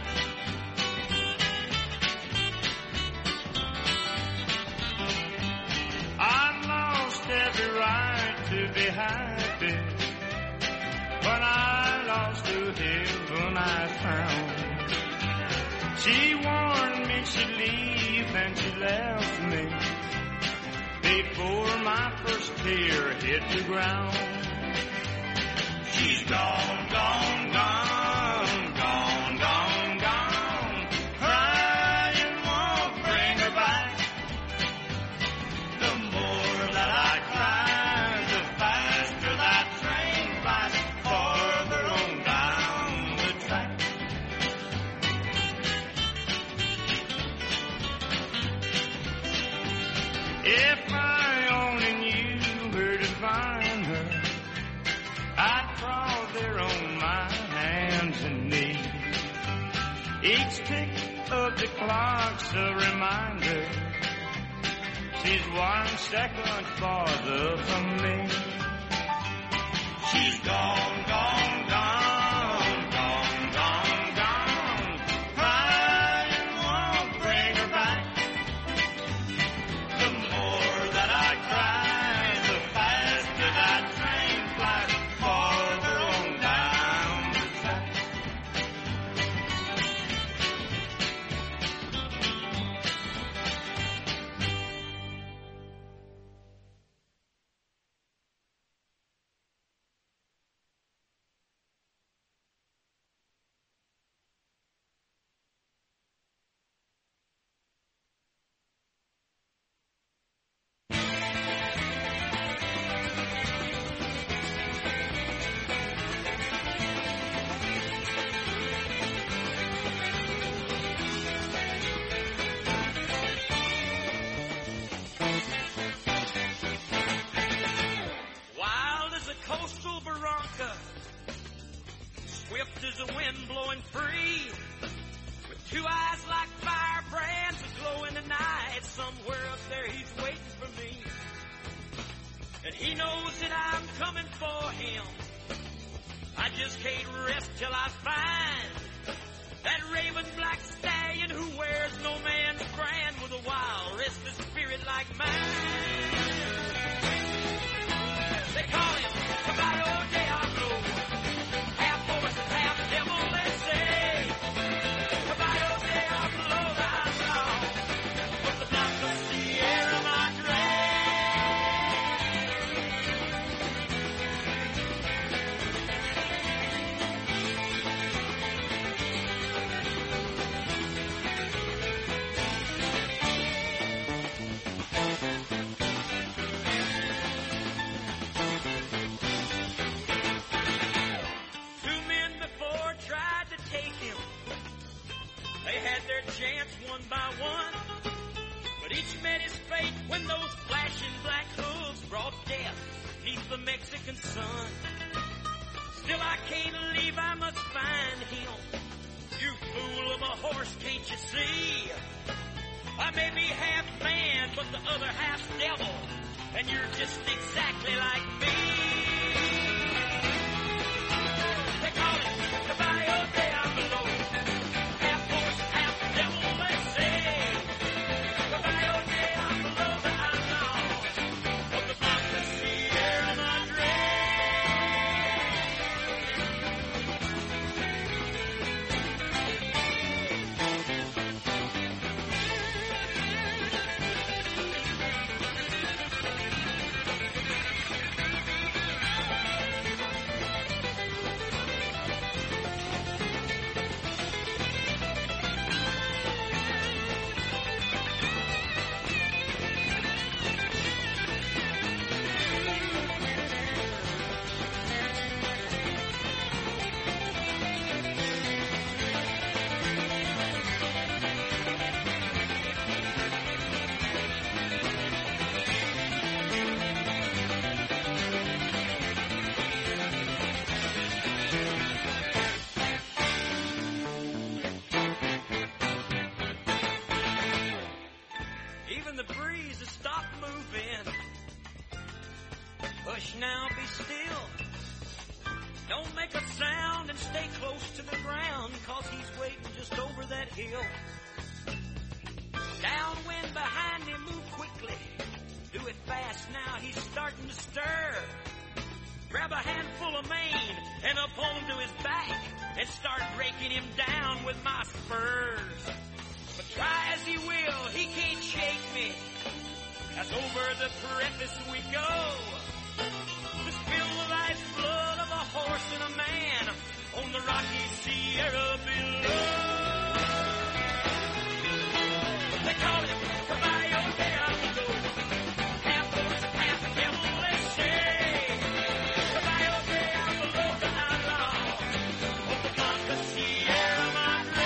I lost every right to be happy. When I lost the heaven I found. She warned me she'd leave and she left me before my first tear hit the ground. She's gone, gone, gone, gone, gone, gone. Crying won't bring her back. The more that I cry, the faster that train flies farther on down the track. If I only knew where to find her, I'd crawl there on my hands and knees. Each tick of the clock's a reminder she's one second farther from me. She's gone, gone, gone, gone, gone, gone. Crying won't bring her back. The more that I cry, the faster that train flies farther on down the track. Wild as a coastal barranca, swift as a wind blowing free, with two eyes like firebrands that glow in the night. Somewhere up there he's waiting for me, and he knows that I'm coming for him. I just can't rest till I find that raven black stallion who wears no man's brand, with a wild, restless spirit like mine. They call him Caballo Diablo, half horse and half devil, they say. Caballo Diablo, I know, from the block of Sierra Madre. They had their chance one by one, but each met his fate when those flashing black hooves brought death neath the Mexican sun. Still I can't leave, I must find him. You fool of a horse, can't you see? I may be half man, but the other half's devil, and you're just exactly like me. They call it Caballo Diablo, half horse, half devil, they say. Caballo Diablo, I know, of the block of Sierra Madre. Hush now, be still. Don't make a sound and stay close to the ground, 'cause he's waiting just over that hill. Downwind behind him, move quickly. Do it fast now, he's starting to stir. Grab a handful of mane and up onto his back and start raking him down with my spurs. But try as he will, he can't shake me, as over the precipice we go. To spill the lifeblood of a horse and a man on the rocky Sierra below. They call him Caballo de Amigo, half horse, half camel, they say. Caballo de Amigo, the outlaw of the Blanca Sierra Madre.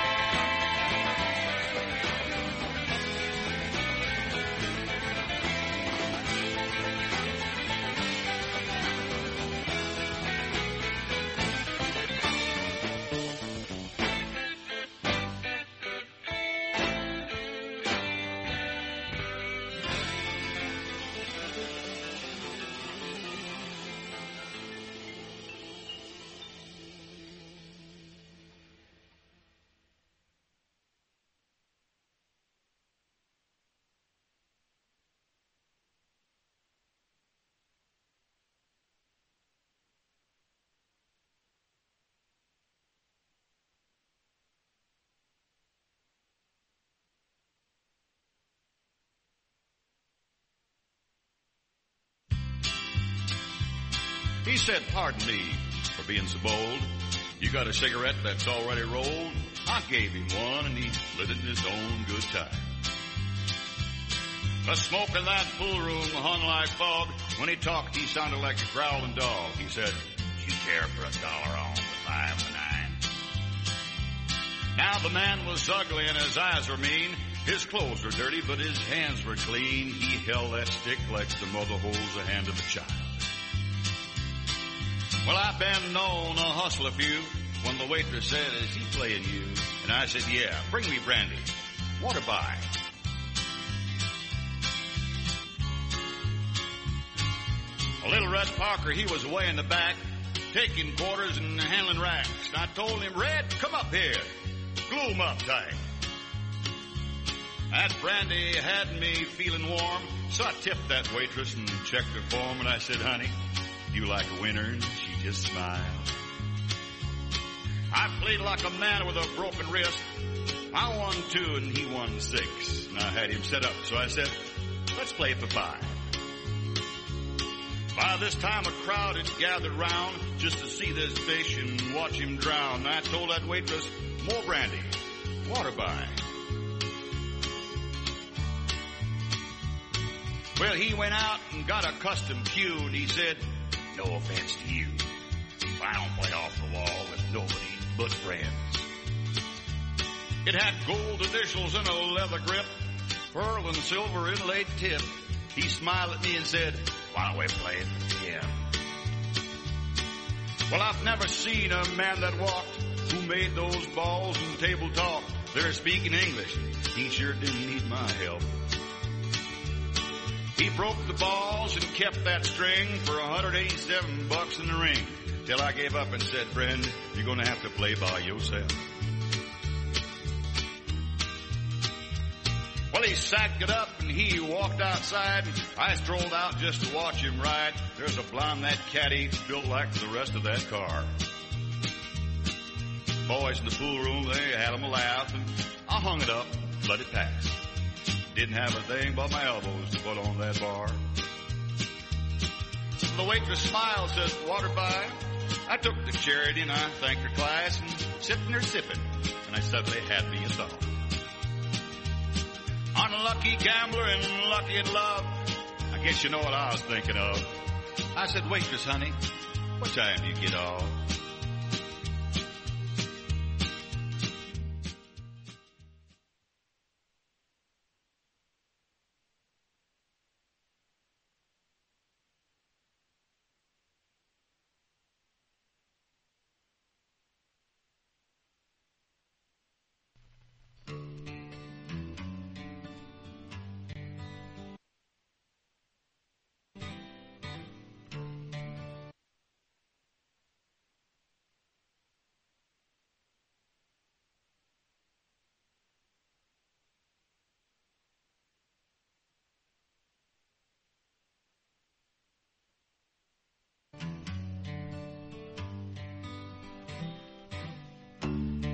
He said, pardon me for being so bold. You got a cigarette that's already rolled? I gave him one and he lit it in his own good time. The smoke in that pool room hung like fog. When he talked, he sounded like a growling dog. He said, you care for a dollar on the five and nine. Now the man was ugly and his eyes were mean. His clothes were dirty, but his hands were clean. He held that stick like the mother holds the hand of a child. Well, I've been known to hustle a few when the waitress said, is he playing you? And I said, yeah, bring me brandy. Water by. A little Red Parker, he was way in the back, taking quarters and handling racks. And I told him, Red, come up here. Glue him up tight. That brandy had me feeling warm, so I tipped that waitress and checked her form. And I said, honey, you like a winner? And she just smiled. I played like a man with a broken wrist. I won two and he won six. And I had him set up, so I said, let's play for five. By this time a crowd had gathered round just to see this fish and watch him drown. And I told that waitress, more brandy, water by. Well, he went out and got a custom cue and he said, no offense to you, I don't play off the wall with nobody but friends. It had gold initials and a leather grip, pearl and silver inlaid tip. He smiled at me and said, why don't we play it for ten? Well, I've never seen a man that walked who made those balls and table talk. They're speaking English. He sure didn't need my help. He broke the balls and kept that string for one hundred eighty-seven bucks in the ring. Till I gave up and said, friend, you're going to have to play by yourself. Well, he sacked it up and he walked outside. I strolled out just to watch him ride. There's a blonde that caddy built like the rest of that car. Boys in the pool room, they had him a laugh, and I hung it up, let it pass. Didn't have a thing but my elbows to put on that bar. The waitress smiled, said, water by. I took the charity and I thanked her class, and sitting there sipping, and I suddenly had me a thought. Unlucky gambler and lucky in love, I guess you know what I was thinking of. I said, waitress, honey, what time do you get off?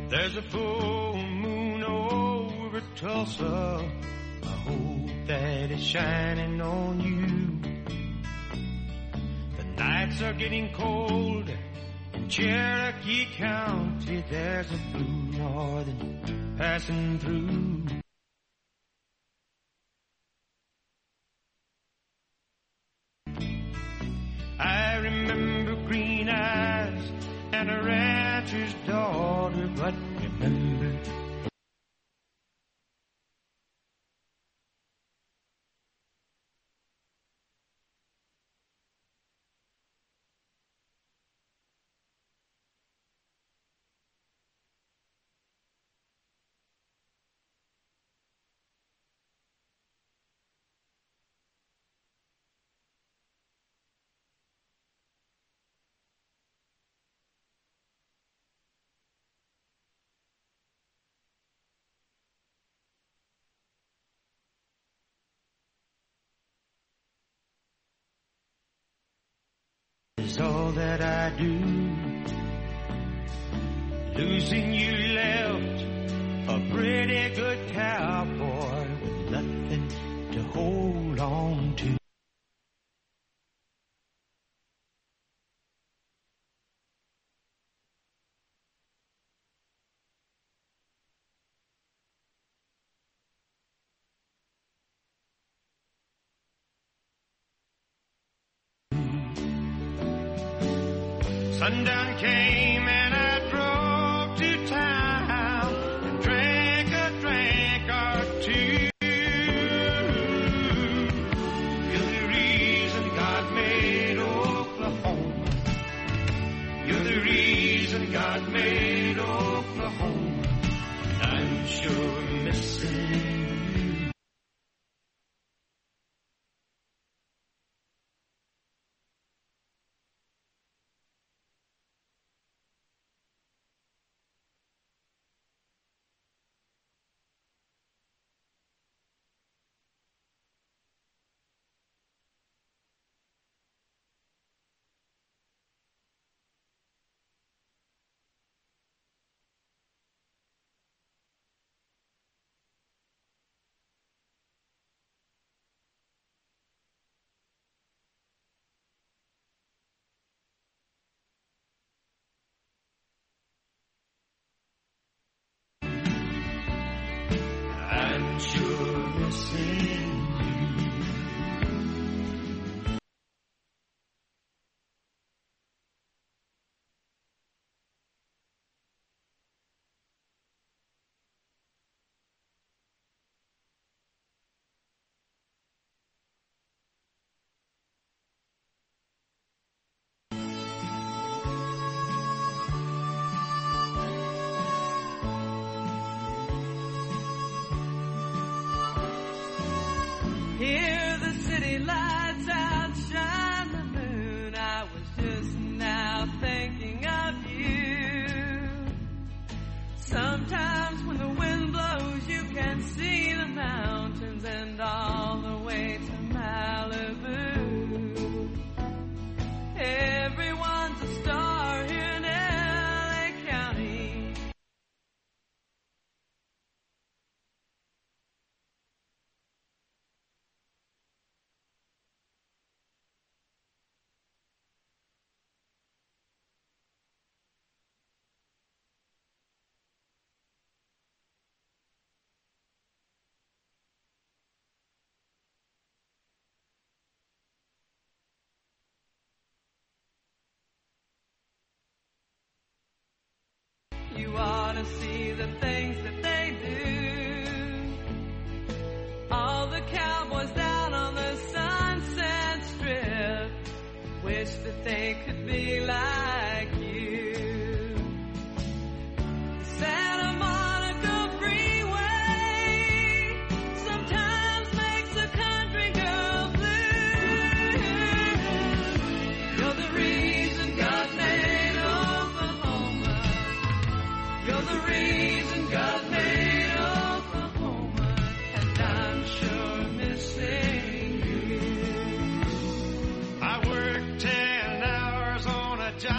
There's a full moon over Tulsa. I hope that it's shining on you. The nights are getting cold in Cherokee County. There's a blue northern passing through. I remember green eyes and a rancher's daughter, but remember is all that I do. Losing you left a pretty good cowboy with nothing to hold on to. Sundown came and I drove to town and drank a drink or two. You're the reason God made Oklahoma. You're the reason God made Oklahoma. And I'm sure missing you. I'm sure missing Hear the city lights outshine the moon. I was just now thinking of you. Sometimes when the wind blows, you can see the mountains and all the way to Malibu. Everyone's a star here in L A County. You ought to see the things that they do. All the cowboys down on the Sunset Strip wish that they could be like you. Santa Monica Freeway sometimes makes a country girl blue. You're the reason God made Oklahoma. You're the reason God made Oklahoma, and I'm sure missing you. I worked ten hours on a job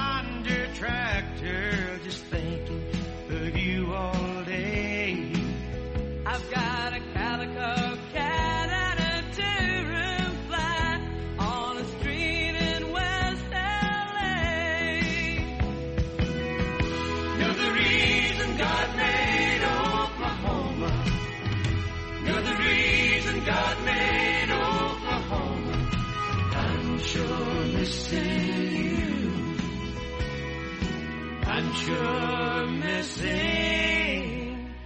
God made Oklahoma. I'm sure missing you. I'm sure missing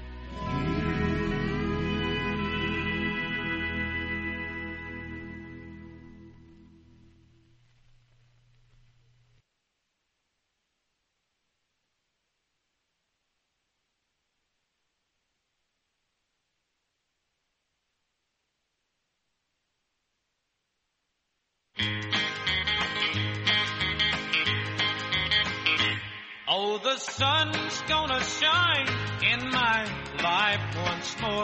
Oh, the sun's gonna shine in my life once more.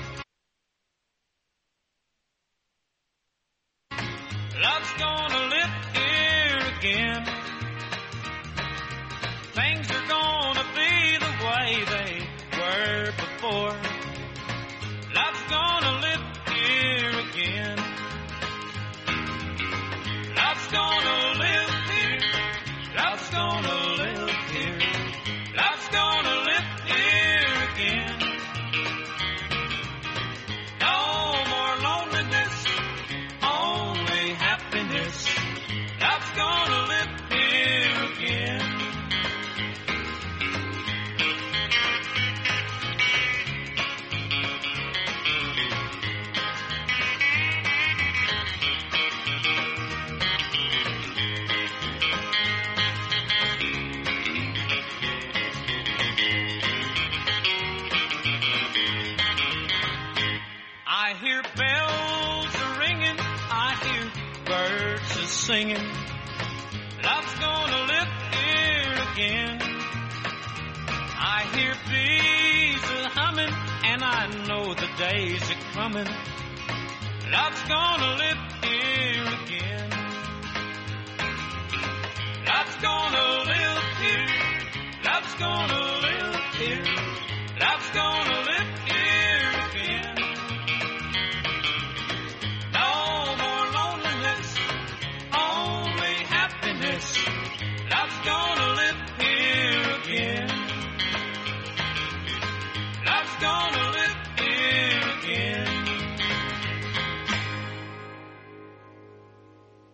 Love's gonna live here again. Things are gonna be the way they were before. Love's gonna live here again. Love's gonna live here. Love's gonna live here. Love's gonna live here again. No more loneliness, only happiness. Love's gonna live here again. I hear bells a ringing, I hear birds a singing. Love's gonna live here again. I hear bees a humming, and I know the days are coming. Love's gonna live here again. Love's gonna live here. Love's gonna live here. Love's gonna live here again. No more loneliness, only happiness. Love's gonna live here again. Love's gonna live here again.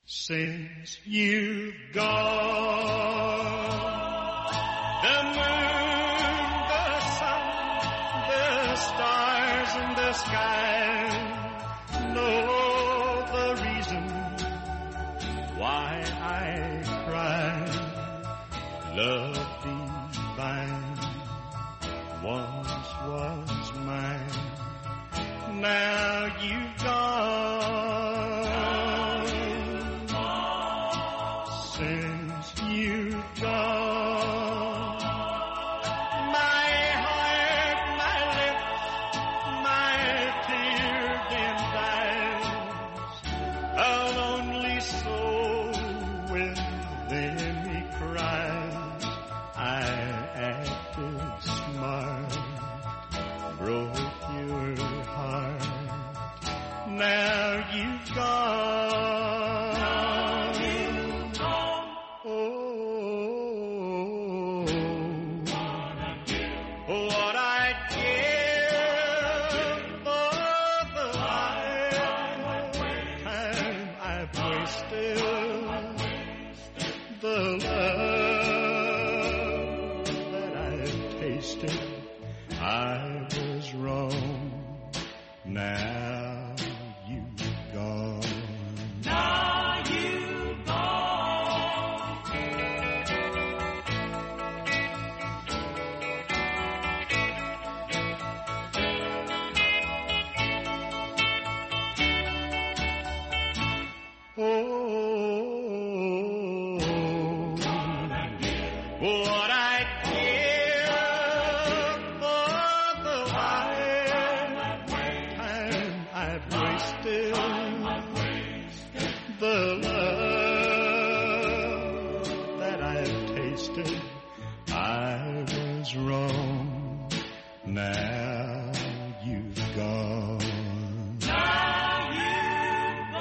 Since you've gone, the moon, the sun, the stars in the sky know the reason why I cry. Love divine once was mine, now you've gone. Since you've gone, my heart, my lips, my tear-dimmed eyes, a lonely soul within me cries. I acted smart, broke your heart, now you've gone. I was wrong, now you've gone. Now you've gone. Oh, what I the love that I've tasted, I was wrong, now you've gone. Now you've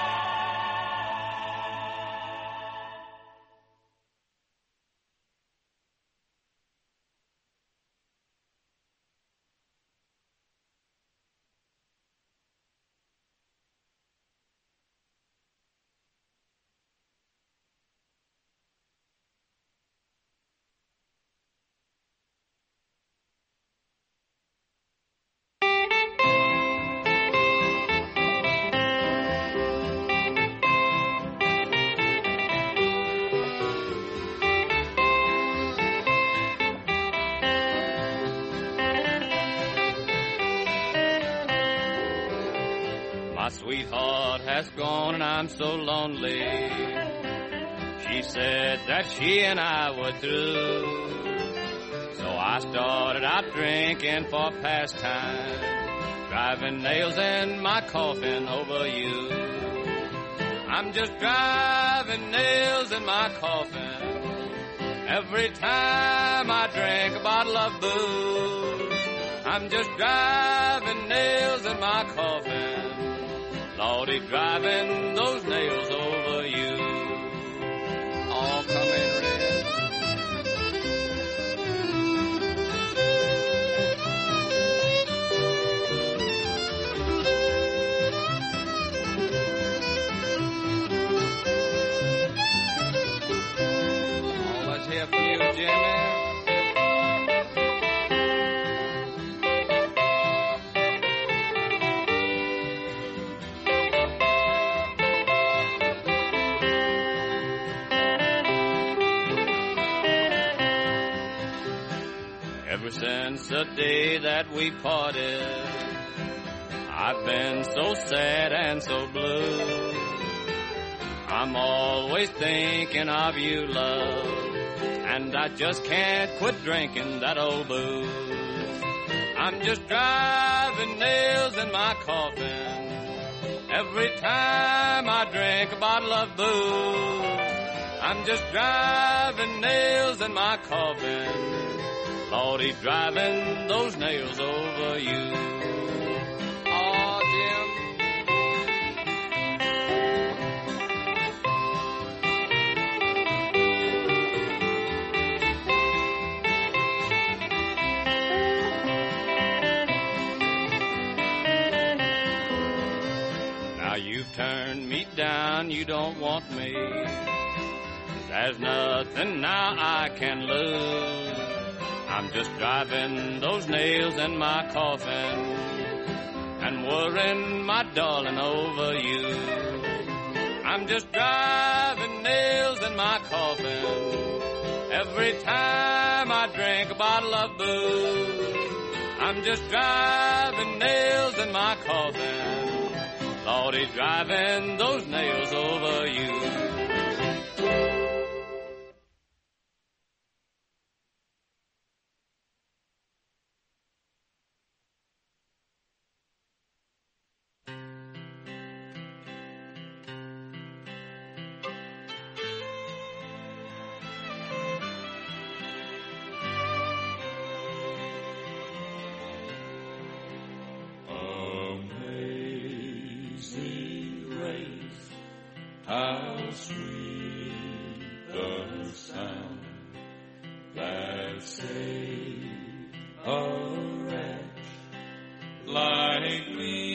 My sweetheart has gone and I'm so lonely. She said that she and I were through. So I started out drinking for pastime, driving nails in my coffin over you. I'm just driving nails in my coffin every time I drink a bottle of booze. I'm just driving nails in my coffin, Lordy, driving those nails over you. All coming red. Oh, let's hear from you, Jimmy. Ever since the day that we parted, I've been so sad and so blue. I'm always thinking of you, love, and I just can't quit drinking that old booze. I'm just driving nails in my coffin every time I drink a bottle of booze. I'm just driving nails in my coffin, Lordy, driving those nails over you. Oh, Jim. Now you've turned me down, you don't want me. There's nothing now I can lose. I'm just driving those nails in my coffin and worrying, my darling, over you. I'm just driving nails in my coffin every time I drink a bottle of booze. I'm just driving nails in my coffin. Lord, he's driving those nails over you. How sweet the sound that saved a wretch like me.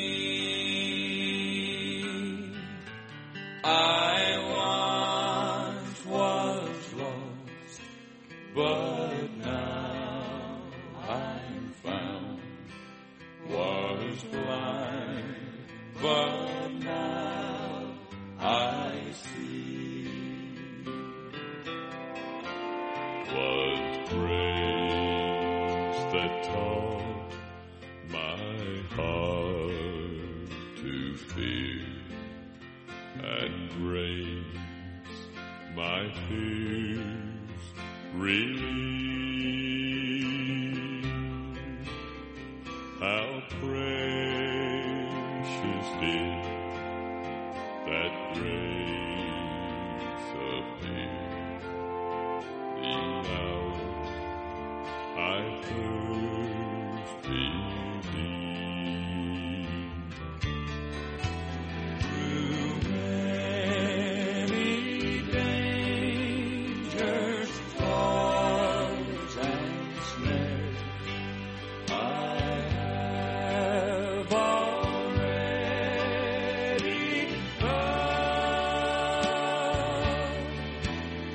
I once was lost, but now I'm found. Was blind, but now I see. Was grace that taught my heart to fear, and grace my fears relieved. How precious did that grace appear the hour I first believed. Through many dangers, toils, and snares, I have already come.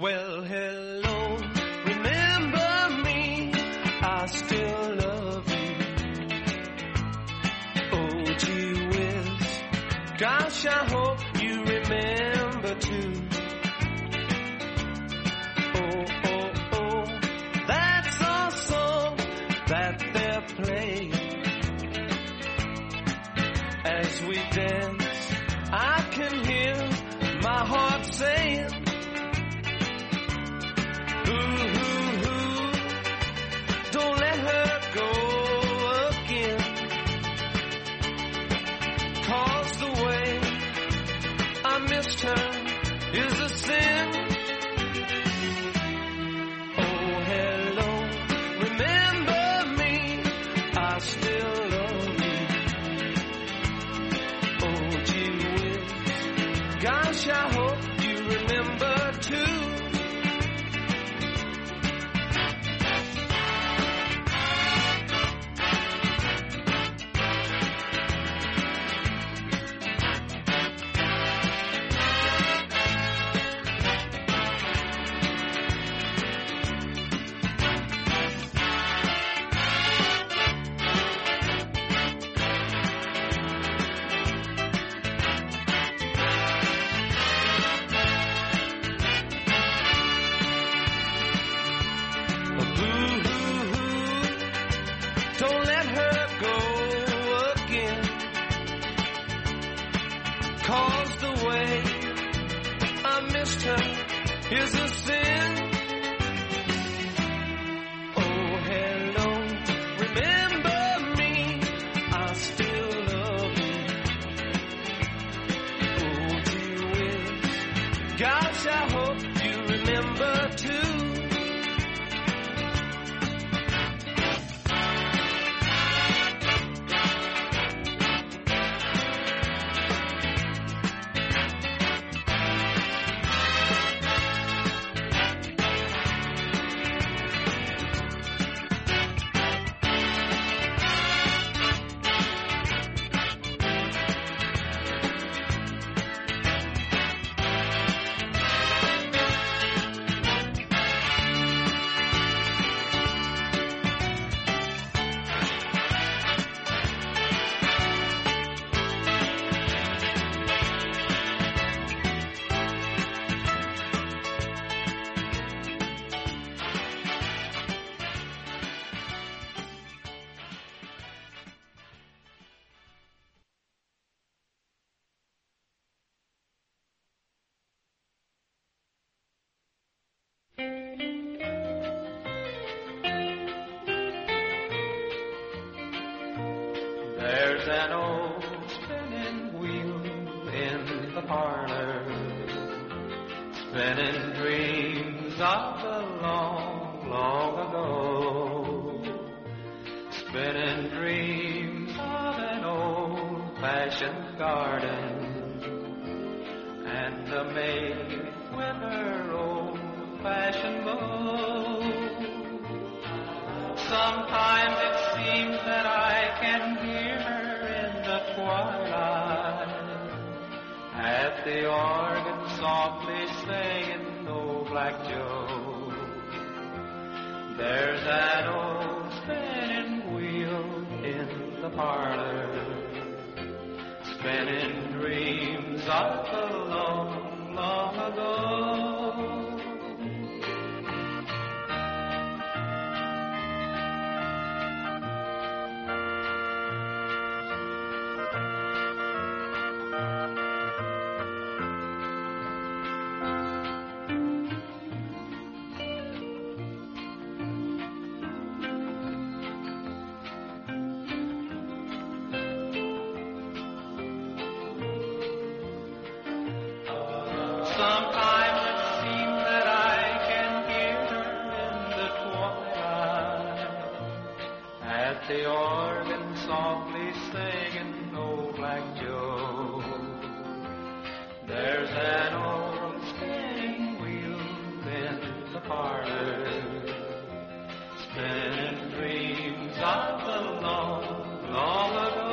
Well, hello, remember me, I still love you. Oh, gee whiz, gosh, I hope you remember too. Oh, oh, oh, that's a song that they're playing. As we dance, I can hear my heart saying, ooh, ooh, ooh, don't let her go again. 'Cause the way I missed her is a sin. Oh, hello, remember me, I still love you. Oh, gee whiz, gosh, I hope you remember too. Don't let her go again. 'Cause the way I missed her is a sin. Oh, hello, remember me, I still love you. Oh, gee whiz, gosh, I hope you remember too. There's an old spinning wheel in the parlor, spinning dreams of the long, long ago, spinning dreams of an old-fashioned garden, and a maid with her old-fashioned bow. Sometimes it seems that I can hear her in the twilight at the organ softly singing, "Oh, Black Joe." There's that old spinning wheel in the parlor, spinning dreams of the long, long ago. Sometimes it seems that I can hear her in the twilight at the organ softly singing, "Oh, Black Joe." There's an old spinning wheel in the parlor, spinning dreams of the long, long ago.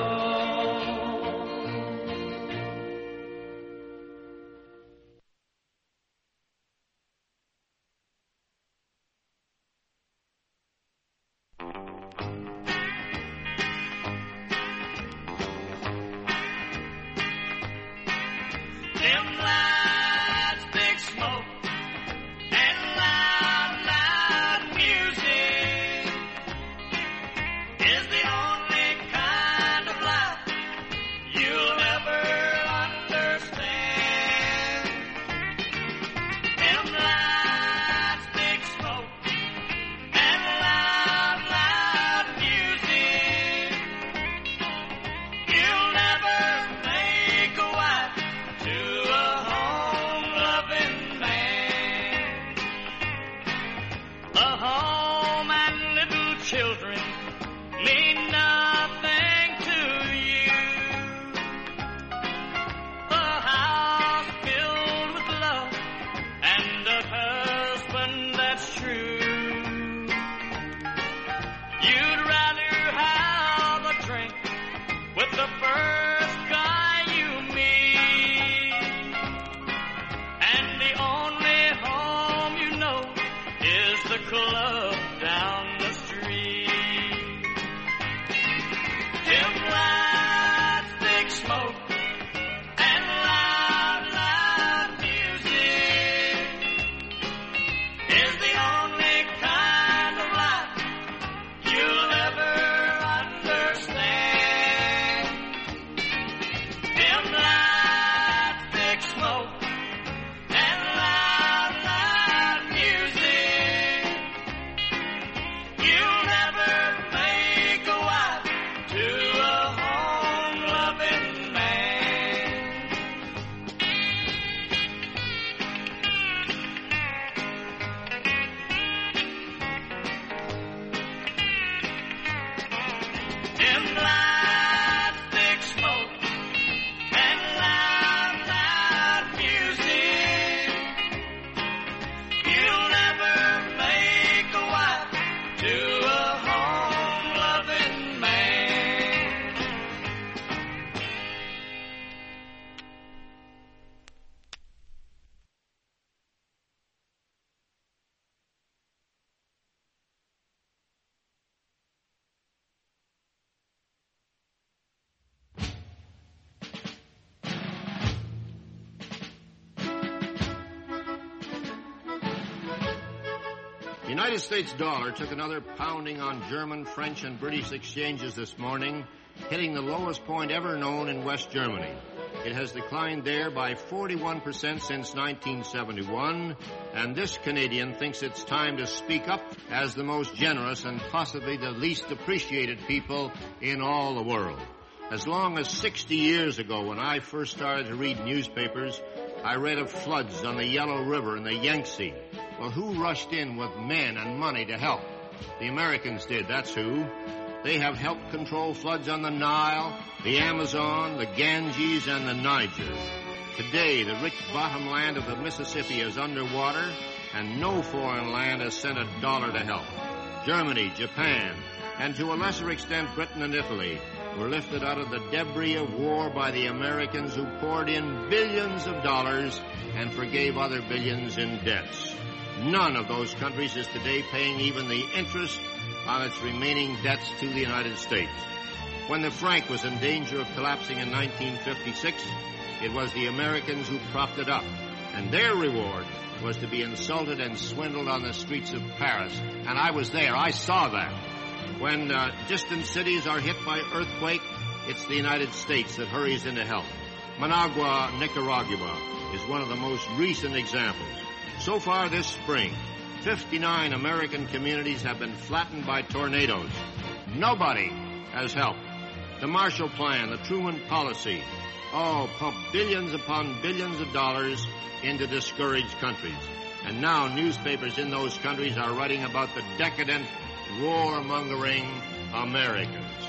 The United States dollar took another pounding on German, French, and British exchanges this morning, hitting the lowest point ever known in West Germany. It has declined there by forty-one percent since nineteen seventy-one, and this Canadian thinks it's time to speak up as the most generous and possibly the least appreciated people in all the world. As long as sixty years ago, when I first started to read newspapers, I read of floods on the Yellow River and the Yangtze. Well, who rushed in with men and money to help? The Americans did, that's who. They have helped control floods on the Nile, the Amazon, the Ganges, and the Niger. Today, the rich bottom land of the Mississippi is underwater, and no foreign land has sent a dollar to help. Germany, Japan, and to a lesser extent Britain and Italy were lifted out of the debris of war by the Americans, who poured in billions of dollars and forgave other billions in debts. None of those countries is today paying even the interest on its remaining debts to the United States. When the franc was in danger of collapsing in nineteen fifty-six, it was the Americans who propped it up, and their reward was to be insulted and swindled on the streets of Paris. And I was there. I saw that. When uh, distant cities are hit by earthquake, it's the United States that hurries in to help. Managua, Nicaragua, is one of the most recent examples. So far this spring, fifty-nine American communities have been flattened by tornadoes. Nobody has helped. The Marshall Plan, the Truman Policy, all pump billions upon billions of dollars into discouraged countries. And now newspapers in those countries are writing about the decadent, war-mongering Americans.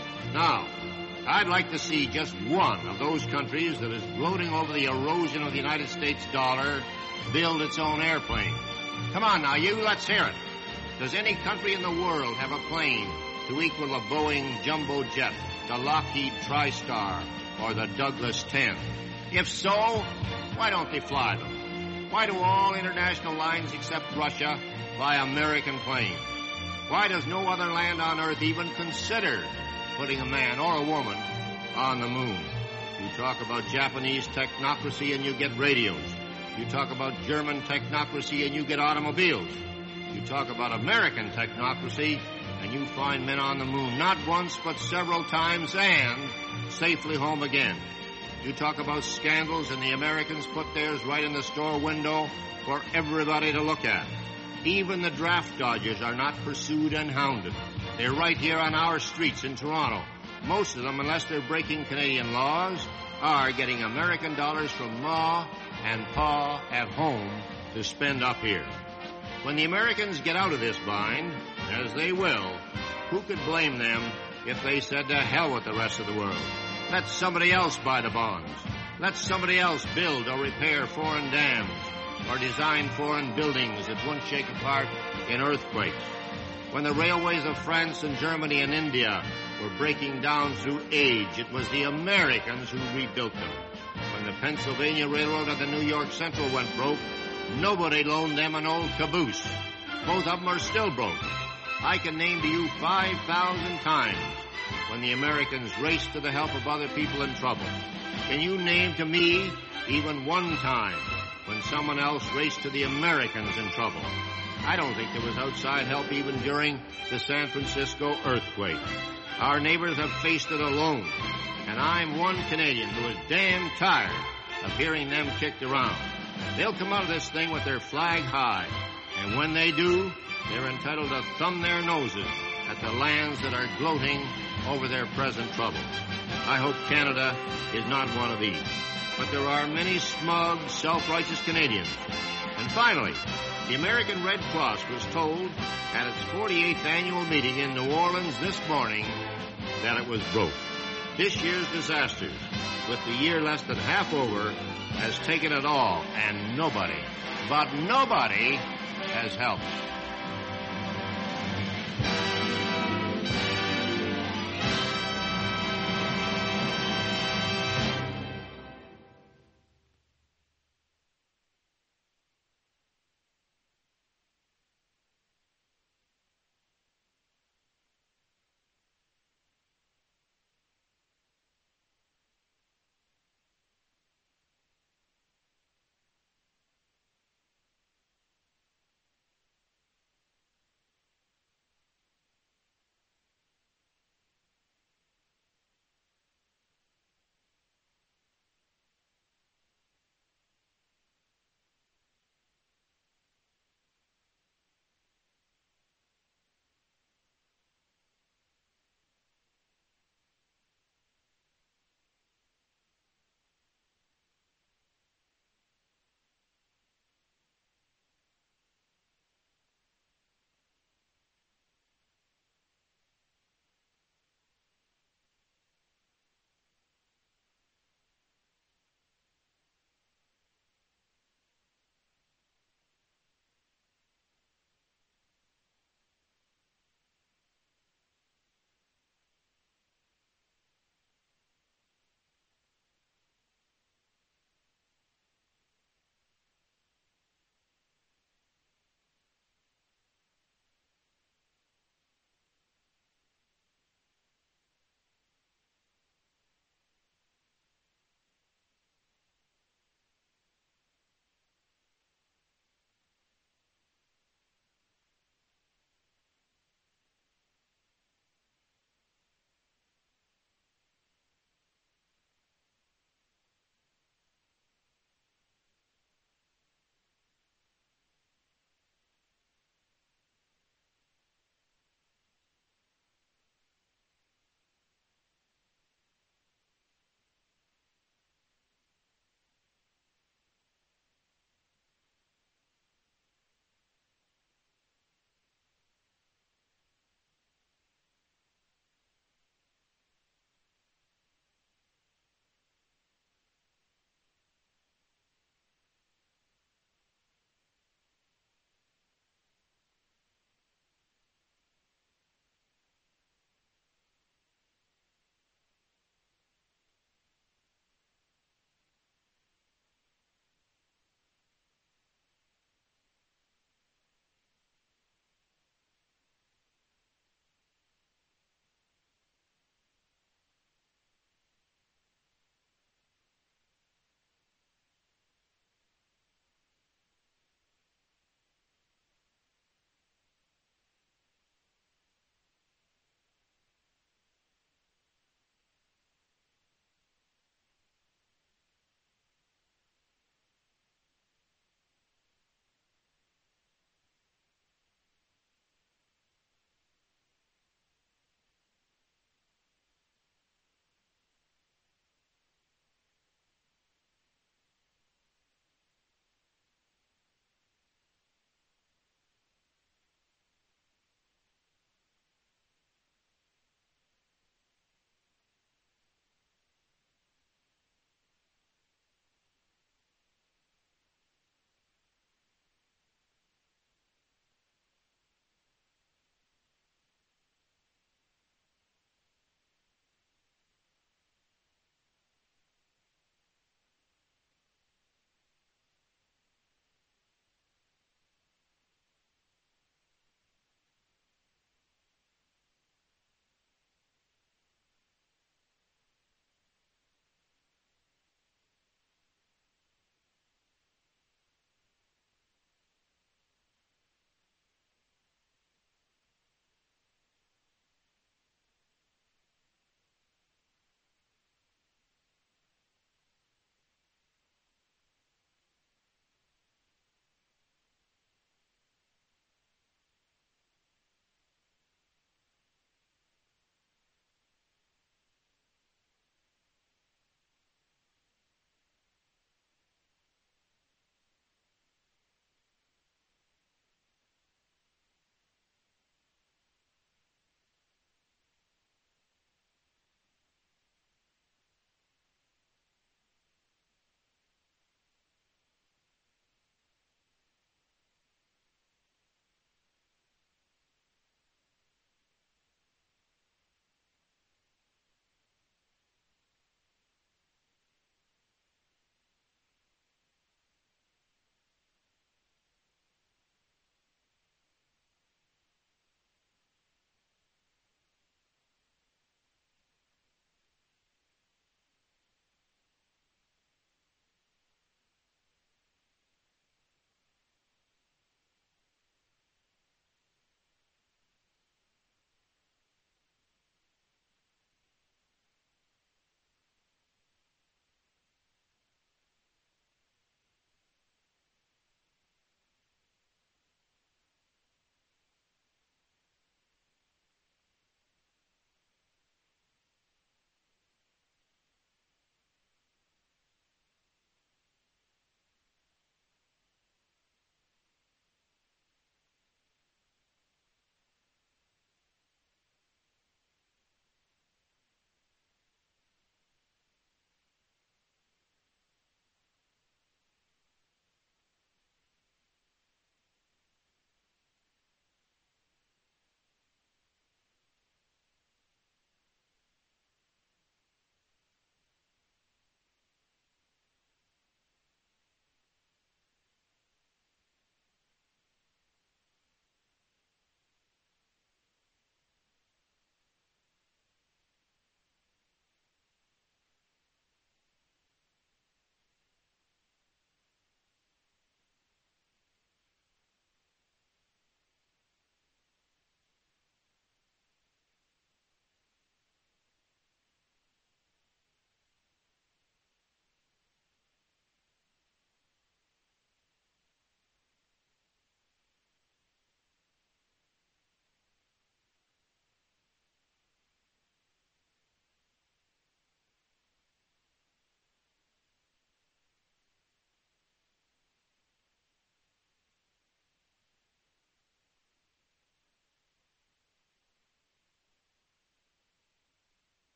Now, I'd like to see just one of those countries that is gloating over the erosion of the United States dollar build its own airplane. Come on now, you, let's hear it. Does any country in the world have a plane to equal the Boeing Jumbo Jet, the Lockheed TriStar, or the Douglas ten? If so, why don't they fly them? Why do all international lines except Russia fly American planes? Why does no other land on Earth even consider putting a man or a woman on the moon? You talk about Japanese technocracy and you get radios. You talk about German technocracy and you get automobiles. You talk about American technocracy and you find men on the moon, not once but several times, and safely home again. You talk about scandals and the Americans put theirs right in the store window for everybody to look at. Even the draft dodgers are not pursued and hounded. They're right here on our streets in Toronto. Most of them, unless they're breaking Canadian laws, are getting American dollars from Ma and Pa at home to spend up here. When the Americans get out of this bind, as they will, who could blame them if they said to hell with the rest of the world? Let somebody else buy the bonds. Let somebody else build or repair foreign dams or design foreign buildings that won't shake apart in earthquakes. When the railways of France and Germany and India were breaking down through age, it was the Americans who rebuilt them. When the Pennsylvania Railroad and the New York Central went broke, nobody loaned them an old caboose. Both of them are still broke. I can name to you five thousand times when the Americans raced to the help of other people in trouble. Can you name to me even one time when someone else raced to the Americans in trouble? I don't think there was outside help even during the San Francisco earthquake. Our neighbors have faced it alone, and I'm one Canadian who is damn tired of hearing them kicked around. They'll come out of this thing with their flag high, and when they do, they're entitled to thumb their noses at the lands that are gloating over their present trouble. I hope Canada is not one of these. But there are many smug, self-righteous Canadians. And finally, the American Red Cross was told at its forty-eighth annual meeting in New Orleans this morning that it was broke. This year's disasters, with the year less than half over, has taken it all, and nobody, but nobody, has helped.